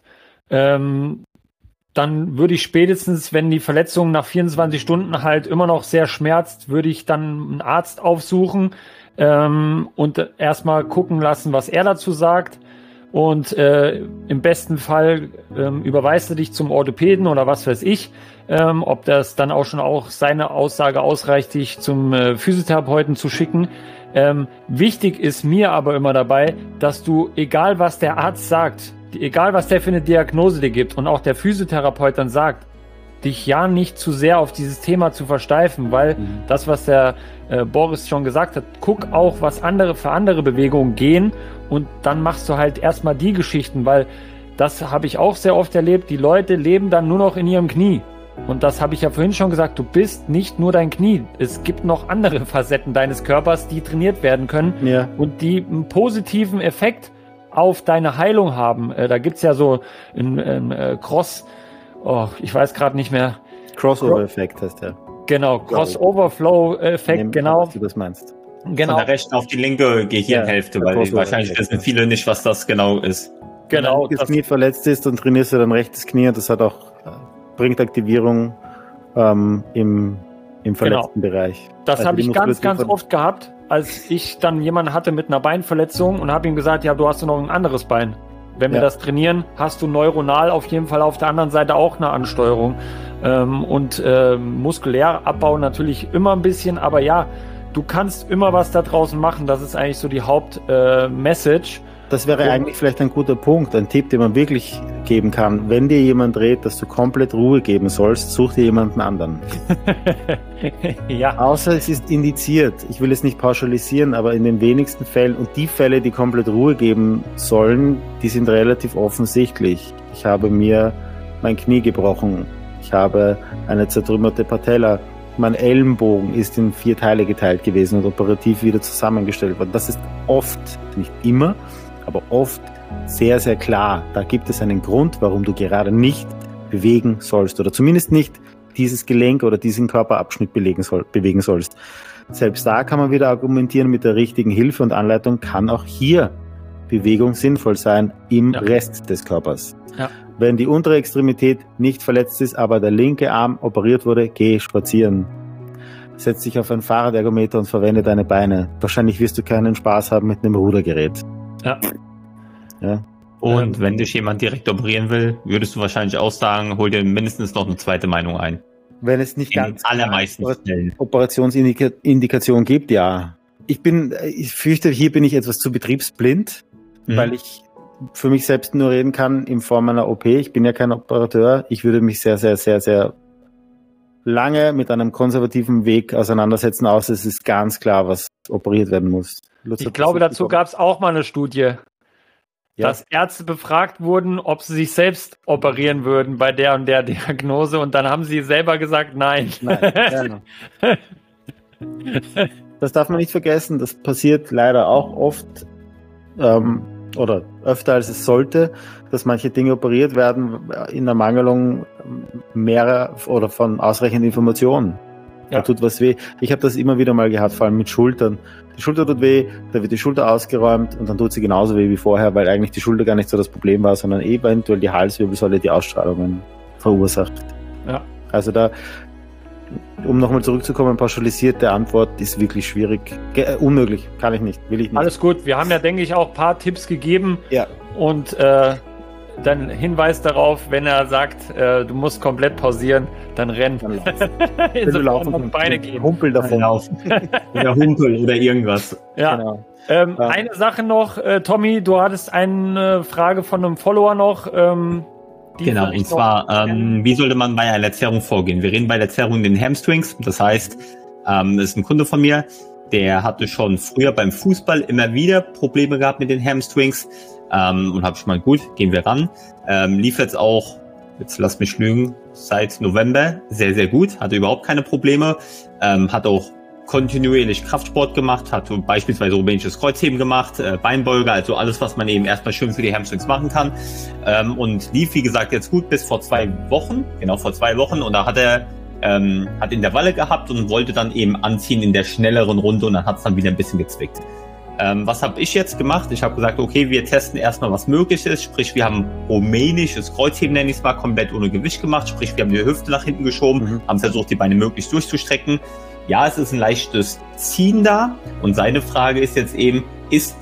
dann würde ich spätestens, wenn die Verletzung nach 24 Stunden halt immer noch sehr schmerzt, würde ich dann einen Arzt aufsuchen und erstmal gucken lassen, was er dazu sagt. Und im besten Fall überweist er dich zum Orthopäden oder was weiß ich, ob das dann auch seine Aussage ausreicht, dich zum Physiotherapeuten zu schicken. Wichtig ist mir aber immer dabei, dass du, egal was der Arzt sagt, egal was der für eine Diagnose dir gibt und auch der Physiotherapeut dann sagt, dich ja nicht zu sehr auf dieses Thema zu versteifen, weil das, was der Boris schon gesagt hat, guck auch, was für andere Bewegungen gehen und dann machst du halt erstmal die Geschichten, weil das habe ich auch sehr oft erlebt, die Leute leben dann nur noch in ihrem Knie. Und das habe ich ja vorhin schon gesagt, du bist nicht nur dein Knie. Es gibt noch andere Facetten deines Körpers, die trainiert werden können und die einen positiven Effekt auf deine Heilung haben. Da gibt's ja so ein ich weiß gerade nicht mehr.
Crossover-Effekt heißt der.
Genau, Crossover-Flow-Effekt, genau.
Was du das meinst.
Genau.
Von der rechten auf die linke Gehirnhälfte, weil wahrscheinlich wissen viele nicht, was das genau ist.
Genau.
Wenn das Knie verletzt ist, dann trainierst du dein rechtes Knie und das hat auch, bringt Aktivierung im verletzten Bereich.
Das habe ich ganz oft gehabt, als ich dann jemanden hatte mit einer Beinverletzung und habe ihm gesagt, ja, du hast noch ein anderes Bein. Wenn wir das trainieren, hast du neuronal auf jeden Fall auf der anderen Seite auch eine Ansteuerung. Muskulär Abbau natürlich immer ein bisschen, aber ja, du kannst immer was da draußen machen. Das ist eigentlich so die Hauptmessage.
Das wäre eigentlich vielleicht ein guter Punkt, ein Tipp, den man wirklich geben kann. Wenn dir jemand dreht, dass du komplett Ruhe geben sollst, such dir jemanden anderen.
Ja.
Außer es ist indiziert. Ich will es nicht pauschalisieren, aber in den wenigsten Fällen, und die Fälle, die komplett Ruhe geben sollen, die sind relativ offensichtlich. Ich habe mir mein Knie gebrochen. Ich habe eine zertrümmerte Patella. Mein Ellenbogen ist in 4 Teile geteilt gewesen und operativ wieder zusammengestellt worden. Das ist oft, nicht immer, aber oft sehr, sehr klar. Da gibt es einen Grund, warum du gerade nicht bewegen sollst oder zumindest nicht dieses Gelenk oder diesen Körperabschnitt bewegen sollst. Selbst da kann man wieder argumentieren, mit der richtigen Hilfe und Anleitung kann auch hier Bewegung sinnvoll sein im Rest des Körpers. Ja. Wenn die untere Extremität nicht verletzt ist, aber der linke Arm operiert wurde, geh spazieren. Setz dich auf ein Fahrradergometer und verwende deine Beine. Wahrscheinlich wirst du keinen Spaß haben mit einem Rudergerät. Ja.
Und wenn dich jemand direkt operieren will, würdest du wahrscheinlich auch sagen, hol dir mindestens noch eine zweite Meinung ein.
Wenn es nicht
in ganz allermeisten Fällen
Operationsindikation gibt, ja. Ich fürchte, hier bin ich etwas zu betriebsblind, weil ich für mich selbst nur reden kann in Form einer OP. Ich bin ja kein Operateur. Ich würde mich sehr, sehr, sehr, sehr lange mit einem konservativen Weg auseinandersetzen, außer es ist ganz klar, was operiert werden muss.
Lutz, ich glaube, dazu gab es auch mal eine Studie, dass Ärzte befragt wurden, ob sie sich selbst operieren würden bei der und der Diagnose, und dann haben sie selber gesagt, nein.
Das darf man nicht vergessen, das passiert leider auch oft oder öfter als es sollte, dass manche Dinge operiert werden in der Mangelung mehrerer oder von ausreichend Informationen. Da tut was weh. Ich habe das immer wieder mal gehabt, vor allem mit Schultern. Die Schulter tut weh, da wird die Schulter ausgeräumt und dann tut sie genauso weh wie vorher, weil eigentlich die Schulter gar nicht so das Problem war, sondern eventuell die Halswirbelsäule die Ausstrahlungen verursacht. Ja. Also da, um nochmal zurückzukommen, pauschalisierte Antwort ist wirklich schwierig. Unmöglich, kann ich nicht, will ich nicht.
Alles gut, wir haben ja, denke ich, auch ein paar Tipps gegeben.
Ja.
Und dann Hinweis darauf, wenn er sagt, du musst komplett pausieren, dann renn.
Wenn du laufen und
Beine gehen.
Humpel davon.
Laufen. Oder Humpel oder irgendwas.
Ja. Genau. Eine Sache noch, Tommy, du hattest eine Frage von einem Follower noch.
Genau, und zwar, wie sollte man bei einer Zerrung vorgehen? Wir reden bei der Zerrung in den Hamstrings. Das heißt, ist ein Kunde von mir, der hatte schon früher beim Fußball immer wieder Probleme gehabt mit den Hamstrings. Und habe ich mal, gut, gehen wir ran. Lief jetzt auch, jetzt lass mich lügen, seit November sehr, sehr gut, hatte überhaupt keine Probleme, hat auch kontinuierlich Kraftsport gemacht, hat beispielsweise rumänisches Kreuzheben gemacht, Beinbeuger, also alles, was man eben erstmal schön für die Hamstrings machen kann, und lief, wie gesagt, jetzt gut bis vor 2 Wochen, genau vor 2 Wochen, und da hat er hat Intervalle gehabt und wollte dann eben anziehen in der schnelleren Runde, und dann hat es dann wieder ein bisschen gezwickt. Was habe ich jetzt gemacht? Ich habe gesagt, okay, wir testen erstmal, was möglich ist. Sprich, wir haben rumänisches Kreuzheben, nenne ich es mal, komplett ohne Gewicht gemacht. Sprich, wir haben die Hüfte nach hinten geschoben, haben versucht, die Beine möglichst durchzustrecken. Ja, es ist ein leichtes Ziehen da. Und seine Frage ist jetzt eben, ist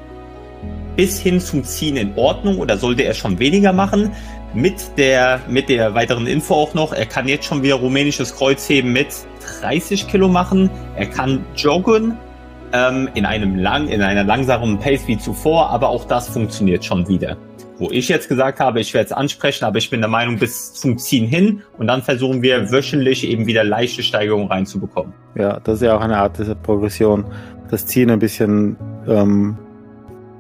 bis hin zum Ziehen in Ordnung oder sollte er schon weniger machen? Mit der weiteren Info auch noch, er kann jetzt schon wieder rumänisches Kreuzheben mit 30 Kilo machen. Er kann joggen. In einer langsamen Pace wie zuvor, aber auch das funktioniert schon wieder. Wo ich jetzt gesagt habe, ich werde es ansprechen, aber ich bin der Meinung, bis zum Ziehen hin, und dann versuchen wir wöchentlich eben wieder leichte Steigerungen reinzubekommen.
Ja, das ist ja auch eine Art dieser Progression, das Ziehen ein bisschen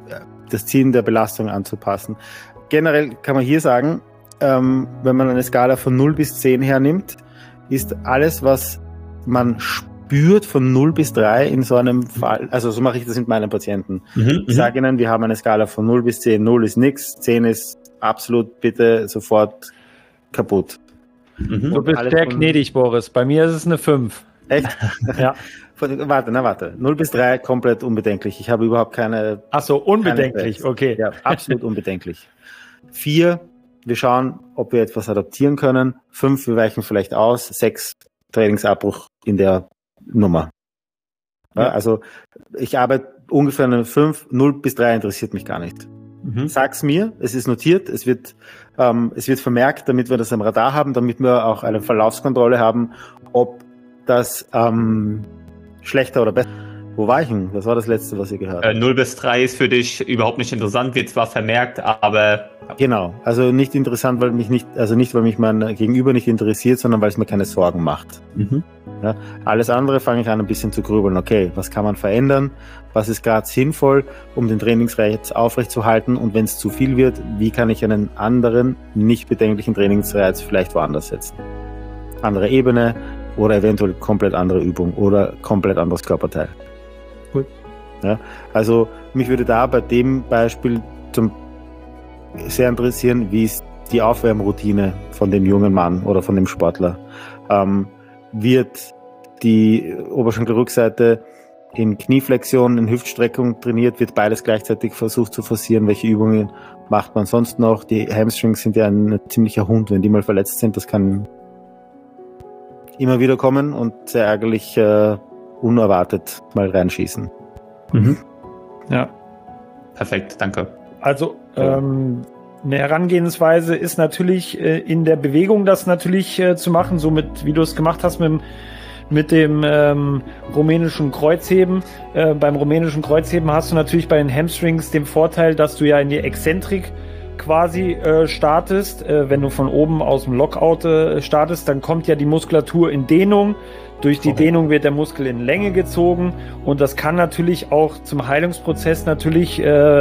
das Ziehen der Belastung anzupassen. Generell kann man hier sagen, wenn man eine Skala von 0 bis 10 hernimmt, ist alles, was man spürt von 0 bis 3 in so einem Fall, also so mache ich das mit meinen Patienten. Ich sage ihnen, wir haben eine Skala von 0 bis 10, 0 ist nichts, 10 ist absolut bitte sofort kaputt.
Du bist sehr gnädig, Boris. Bei mir ist es eine 5.
Echt?
Ja.
Warte. 0 bis 3 komplett unbedenklich. Ich habe überhaupt keine...
Ach so, unbedenklich, okay.
Ja, absolut unbedenklich. 4, wir schauen, ob wir etwas adaptieren können. 5, wir weichen vielleicht aus. 6, Trainingsabbruch in der Nummer. Ja, also ich arbeite ungefähr eine 5, 0 bis 3 interessiert mich gar nicht. Sag's mir, es ist notiert, es wird vermerkt, damit wir das am Radar haben, damit wir auch eine Verlaufskontrolle haben, ob das schlechter oder besser. Wo war ich denn? Das war das Letzte, was ihr gehört habt.
0 bis 3 ist für dich überhaupt nicht interessant, wird zwar vermerkt, aber...
Genau, also nicht interessant, weil mich mein Gegenüber nicht interessiert, sondern weil es mir keine Sorgen macht. Ja, alles andere fange ich an, ein bisschen zu grübeln. Okay, was kann man verändern? Was ist gerade sinnvoll, um den Trainingsreiz aufrechtzuerhalten? Und wenn es zu viel wird, wie kann ich einen anderen, nicht bedenklichen Trainingsreiz vielleicht woanders setzen? Andere Ebene oder eventuell komplett andere Übung oder komplett anderes Körperteil.
Gut.
Ja, also mich würde da bei dem Beispiel sehr interessieren, wie ist die Aufwärmroutine von dem jungen Mann oder von dem Sportler. Wird die Oberschenkelrückseite in Knieflexion, in Hüftstreckung trainiert, wird beides gleichzeitig versucht zu forcieren. Welche Übungen macht man sonst noch? Die Hamstrings sind ja ein ziemlicher Hund, wenn die mal verletzt sind. Das kann immer wieder kommen und sehr ärgerlich unerwartet mal reinschießen.
Ja.
Perfekt, danke.
Also eine Herangehensweise ist natürlich in der Bewegung das natürlich zu machen, so mit, wie du es gemacht hast mit dem rumänischen Kreuzheben. Beim rumänischen Kreuzheben hast du natürlich bei den Hamstrings den Vorteil, dass du ja in die Exzentrik quasi startest. Wenn du von oben aus dem Lockout startest, dann kommt ja die Muskulatur in Dehnung. Durch die Dehnung wird der Muskel in Länge gezogen und das kann natürlich auch zum Heilungsprozess natürlich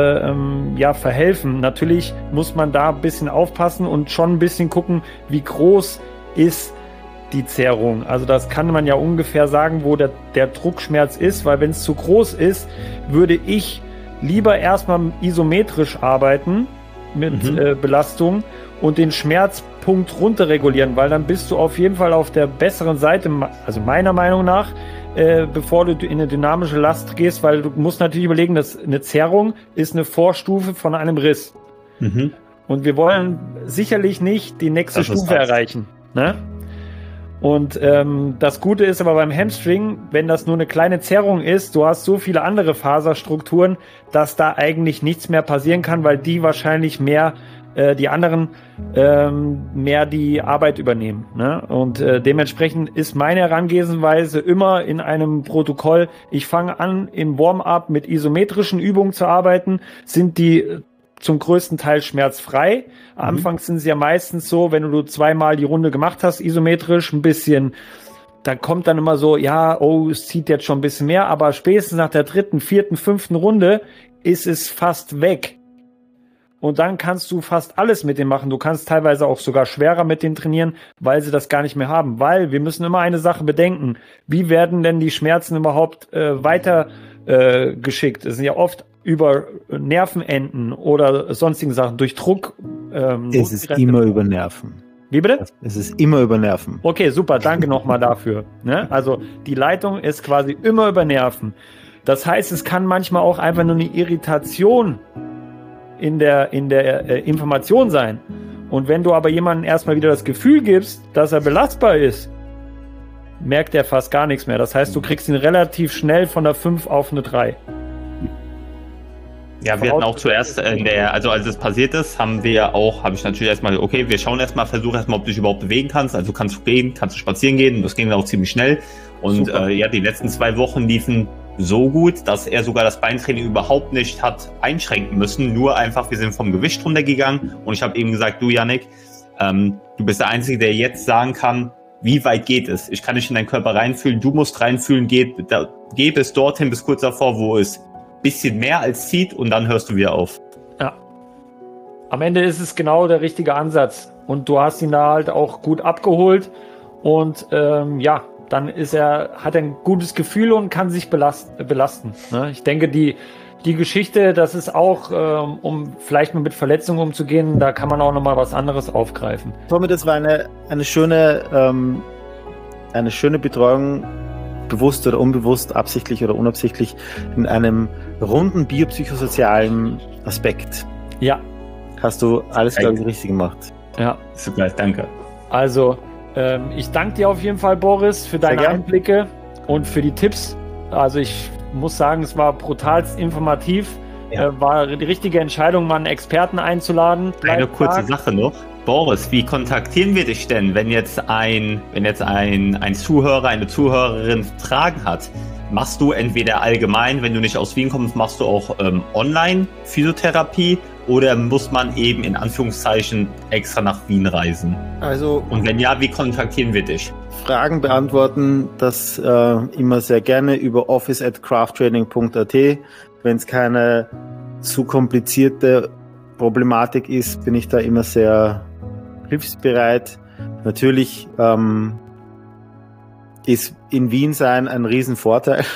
verhelfen. Natürlich muss man da ein bisschen aufpassen und schon ein bisschen gucken, wie groß ist die Zerrung. Also das kann man ja ungefähr sagen, wo der Druckschmerz ist, weil wenn es zu groß ist, würde ich lieber erstmal isometrisch arbeiten mit Belastung und den Schmerzpunkt runterregulieren, weil dann bist du auf jeden Fall auf der besseren Seite, also meiner Meinung nach, bevor du in eine dynamische Last gehst, weil du musst natürlich überlegen, dass eine Zerrung ist eine Vorstufe von einem Riss. Und wir wollen sicherlich nicht die nächste Stufe erreichen. Ne? Und das Gute ist aber beim Hamstring, wenn das nur eine kleine Zerrung ist, du hast so viele andere Faserstrukturen, dass da eigentlich nichts mehr passieren kann, weil die wahrscheinlich mehr die anderen mehr die Arbeit übernehmen. Ne? Und dementsprechend ist meine Herangehensweise immer in einem Protokoll, ich fange an, im Warm-up mit isometrischen Übungen zu arbeiten, sind die zum größten Teil schmerzfrei. Anfangs sind sie ja meistens so, wenn du 2-mal die Runde gemacht hast, isometrisch, ein bisschen, da kommt dann immer so, ja, oh, es zieht jetzt schon ein bisschen mehr, aber spätestens nach der 3., 4., 5. Runde ist es fast weg. Und dann kannst du fast alles mit denen machen. Du kannst teilweise auch sogar schwerer mit denen trainieren, weil sie das gar nicht mehr haben. Weil wir müssen immer eine Sache bedenken. Wie werden denn die Schmerzen überhaupt weiter geschickt? Es sind ja oft über Nervenenden oder sonstigen Sachen, durch Druck.
Es ist immer über Nerven.
Wie bitte?
Es ist immer über Nerven.
Okay, super, danke nochmal dafür. Ne? Also die Leitung ist quasi immer über Nerven. Das heißt, es kann manchmal auch einfach nur eine Irritation in der Information sein. Und wenn du aber jemandem erstmal wieder das Gefühl gibst, dass er belastbar ist, merkt er fast gar nichts mehr. Das heißt, du kriegst ihn relativ schnell von der 5 auf eine 3.
Ja, wir hatten auch zuerst also als es passiert ist, habe ich natürlich erstmal, okay, wir schauen versuch erstmal, ob du dich überhaupt bewegen kannst. Also kannst du gehen, kannst du spazieren gehen. Das ging dann auch ziemlich schnell. Und die letzten 2 Wochen liefen so gut, dass er sogar das Beintraining überhaupt nicht hat einschränken müssen. Nur einfach, wir sind vom Gewicht runtergegangen. Und ich habe eben gesagt, du Yannick, du bist der Einzige, der jetzt sagen kann, wie weit geht es? Ich kann nicht in deinen Körper reinfühlen, du musst reinfühlen, geh bis dorthin, bis kurz davor, wo es bisschen mehr als zieht und dann hörst du wieder auf.
Ja. Am Ende ist es genau der richtige Ansatz. Und du hast ihn da halt auch gut abgeholt. Und dann hat er ein gutes Gefühl und kann sich belasten. Ne? Ich denke, die Geschichte, das ist auch, um vielleicht mal mit Verletzungen umzugehen, da kann man auch nochmal was anderes aufgreifen.
Tommy, das war eine schöne Betreuung, bewusst oder unbewusst, absichtlich oder unabsichtlich, in einem runden biopsychosozialen Aspekt.
Ja.
Hast du alles, glaube ich, richtig gemacht.
Ja.
Super, danke.
Also, ich danke dir auf jeden Fall, Boris, für deine Einblicke und für die Tipps. Also ich muss sagen, es war brutalst informativ.
Ja.
War die richtige Entscheidung, mal einen Experten einzuladen.
Eine kurze Sache noch. Boris, wie kontaktieren wir dich denn, wenn jetzt ein Zuhörer, eine Zuhörerin Fragen hat? Machst du entweder allgemein, wenn du nicht aus Wien kommst, machst du auch online Physiotherapie oder muss man eben in Anführungszeichen extra nach Wien reisen?
Also,
und wenn ja, wie kontaktieren wir dich?
Fragen beantworten, das immer sehr gerne über office@crafttraining.at. Wenn es keine zu komplizierte Problematik ist, bin ich da immer sehr hilfsbereit. Natürlich ist in Wien sein ein Riesenvorteil.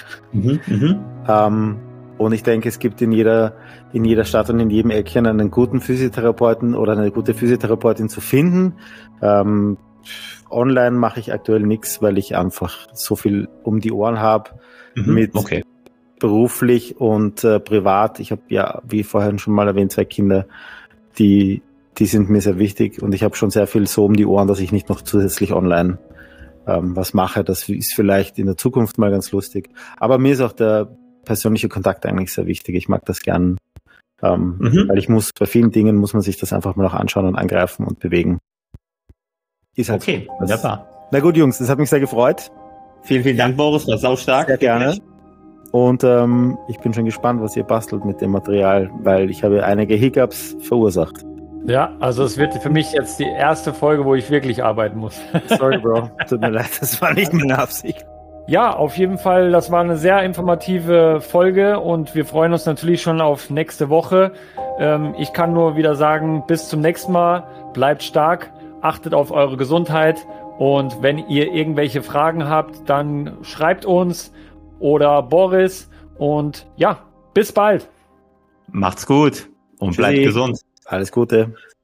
Und ich denke, es gibt in jeder Stadt und in jedem Eckchen einen guten Physiotherapeuten oder eine gute Physiotherapeutin zu finden. Online mache ich aktuell nichts, weil ich einfach so viel um die Ohren habe mit beruflich und privat. Ich habe ja, wie vorhin schon mal erwähnt, 2 Kinder, die sind mir sehr wichtig und ich habe schon sehr viel so um die Ohren, dass ich nicht noch zusätzlich online was mache. Das ist vielleicht in der Zukunft mal ganz lustig. Aber mir ist auch der persönliche Kontakt eigentlich sehr wichtig. Ich mag das gern, weil bei vielen Dingen muss man sich das einfach mal noch anschauen und angreifen und bewegen. Ist halt
okay, wunderbar.
Na gut, Jungs, das hat mich sehr gefreut.
Vielen, vielen Dank, Boris, war saustark.
Sehr gerne. Und ich bin schon gespannt, was ihr bastelt mit dem Material, weil ich habe einige Hiccups verursacht.
Ja, also es wird für mich jetzt die erste Folge, wo ich wirklich arbeiten muss.
Sorry, Bro. Tut mir leid, das war nicht meine Absicht.
Ja, auf jeden Fall, das war eine sehr informative Folge und wir freuen uns natürlich schon auf nächste Woche. Ich kann nur wieder sagen, bis zum nächsten Mal, bleibt stark, achtet auf eure Gesundheit und wenn ihr irgendwelche Fragen habt, dann schreibt uns oder Boris und ja, bis bald.
Macht's gut und bleibt gesund.
Alles Gute.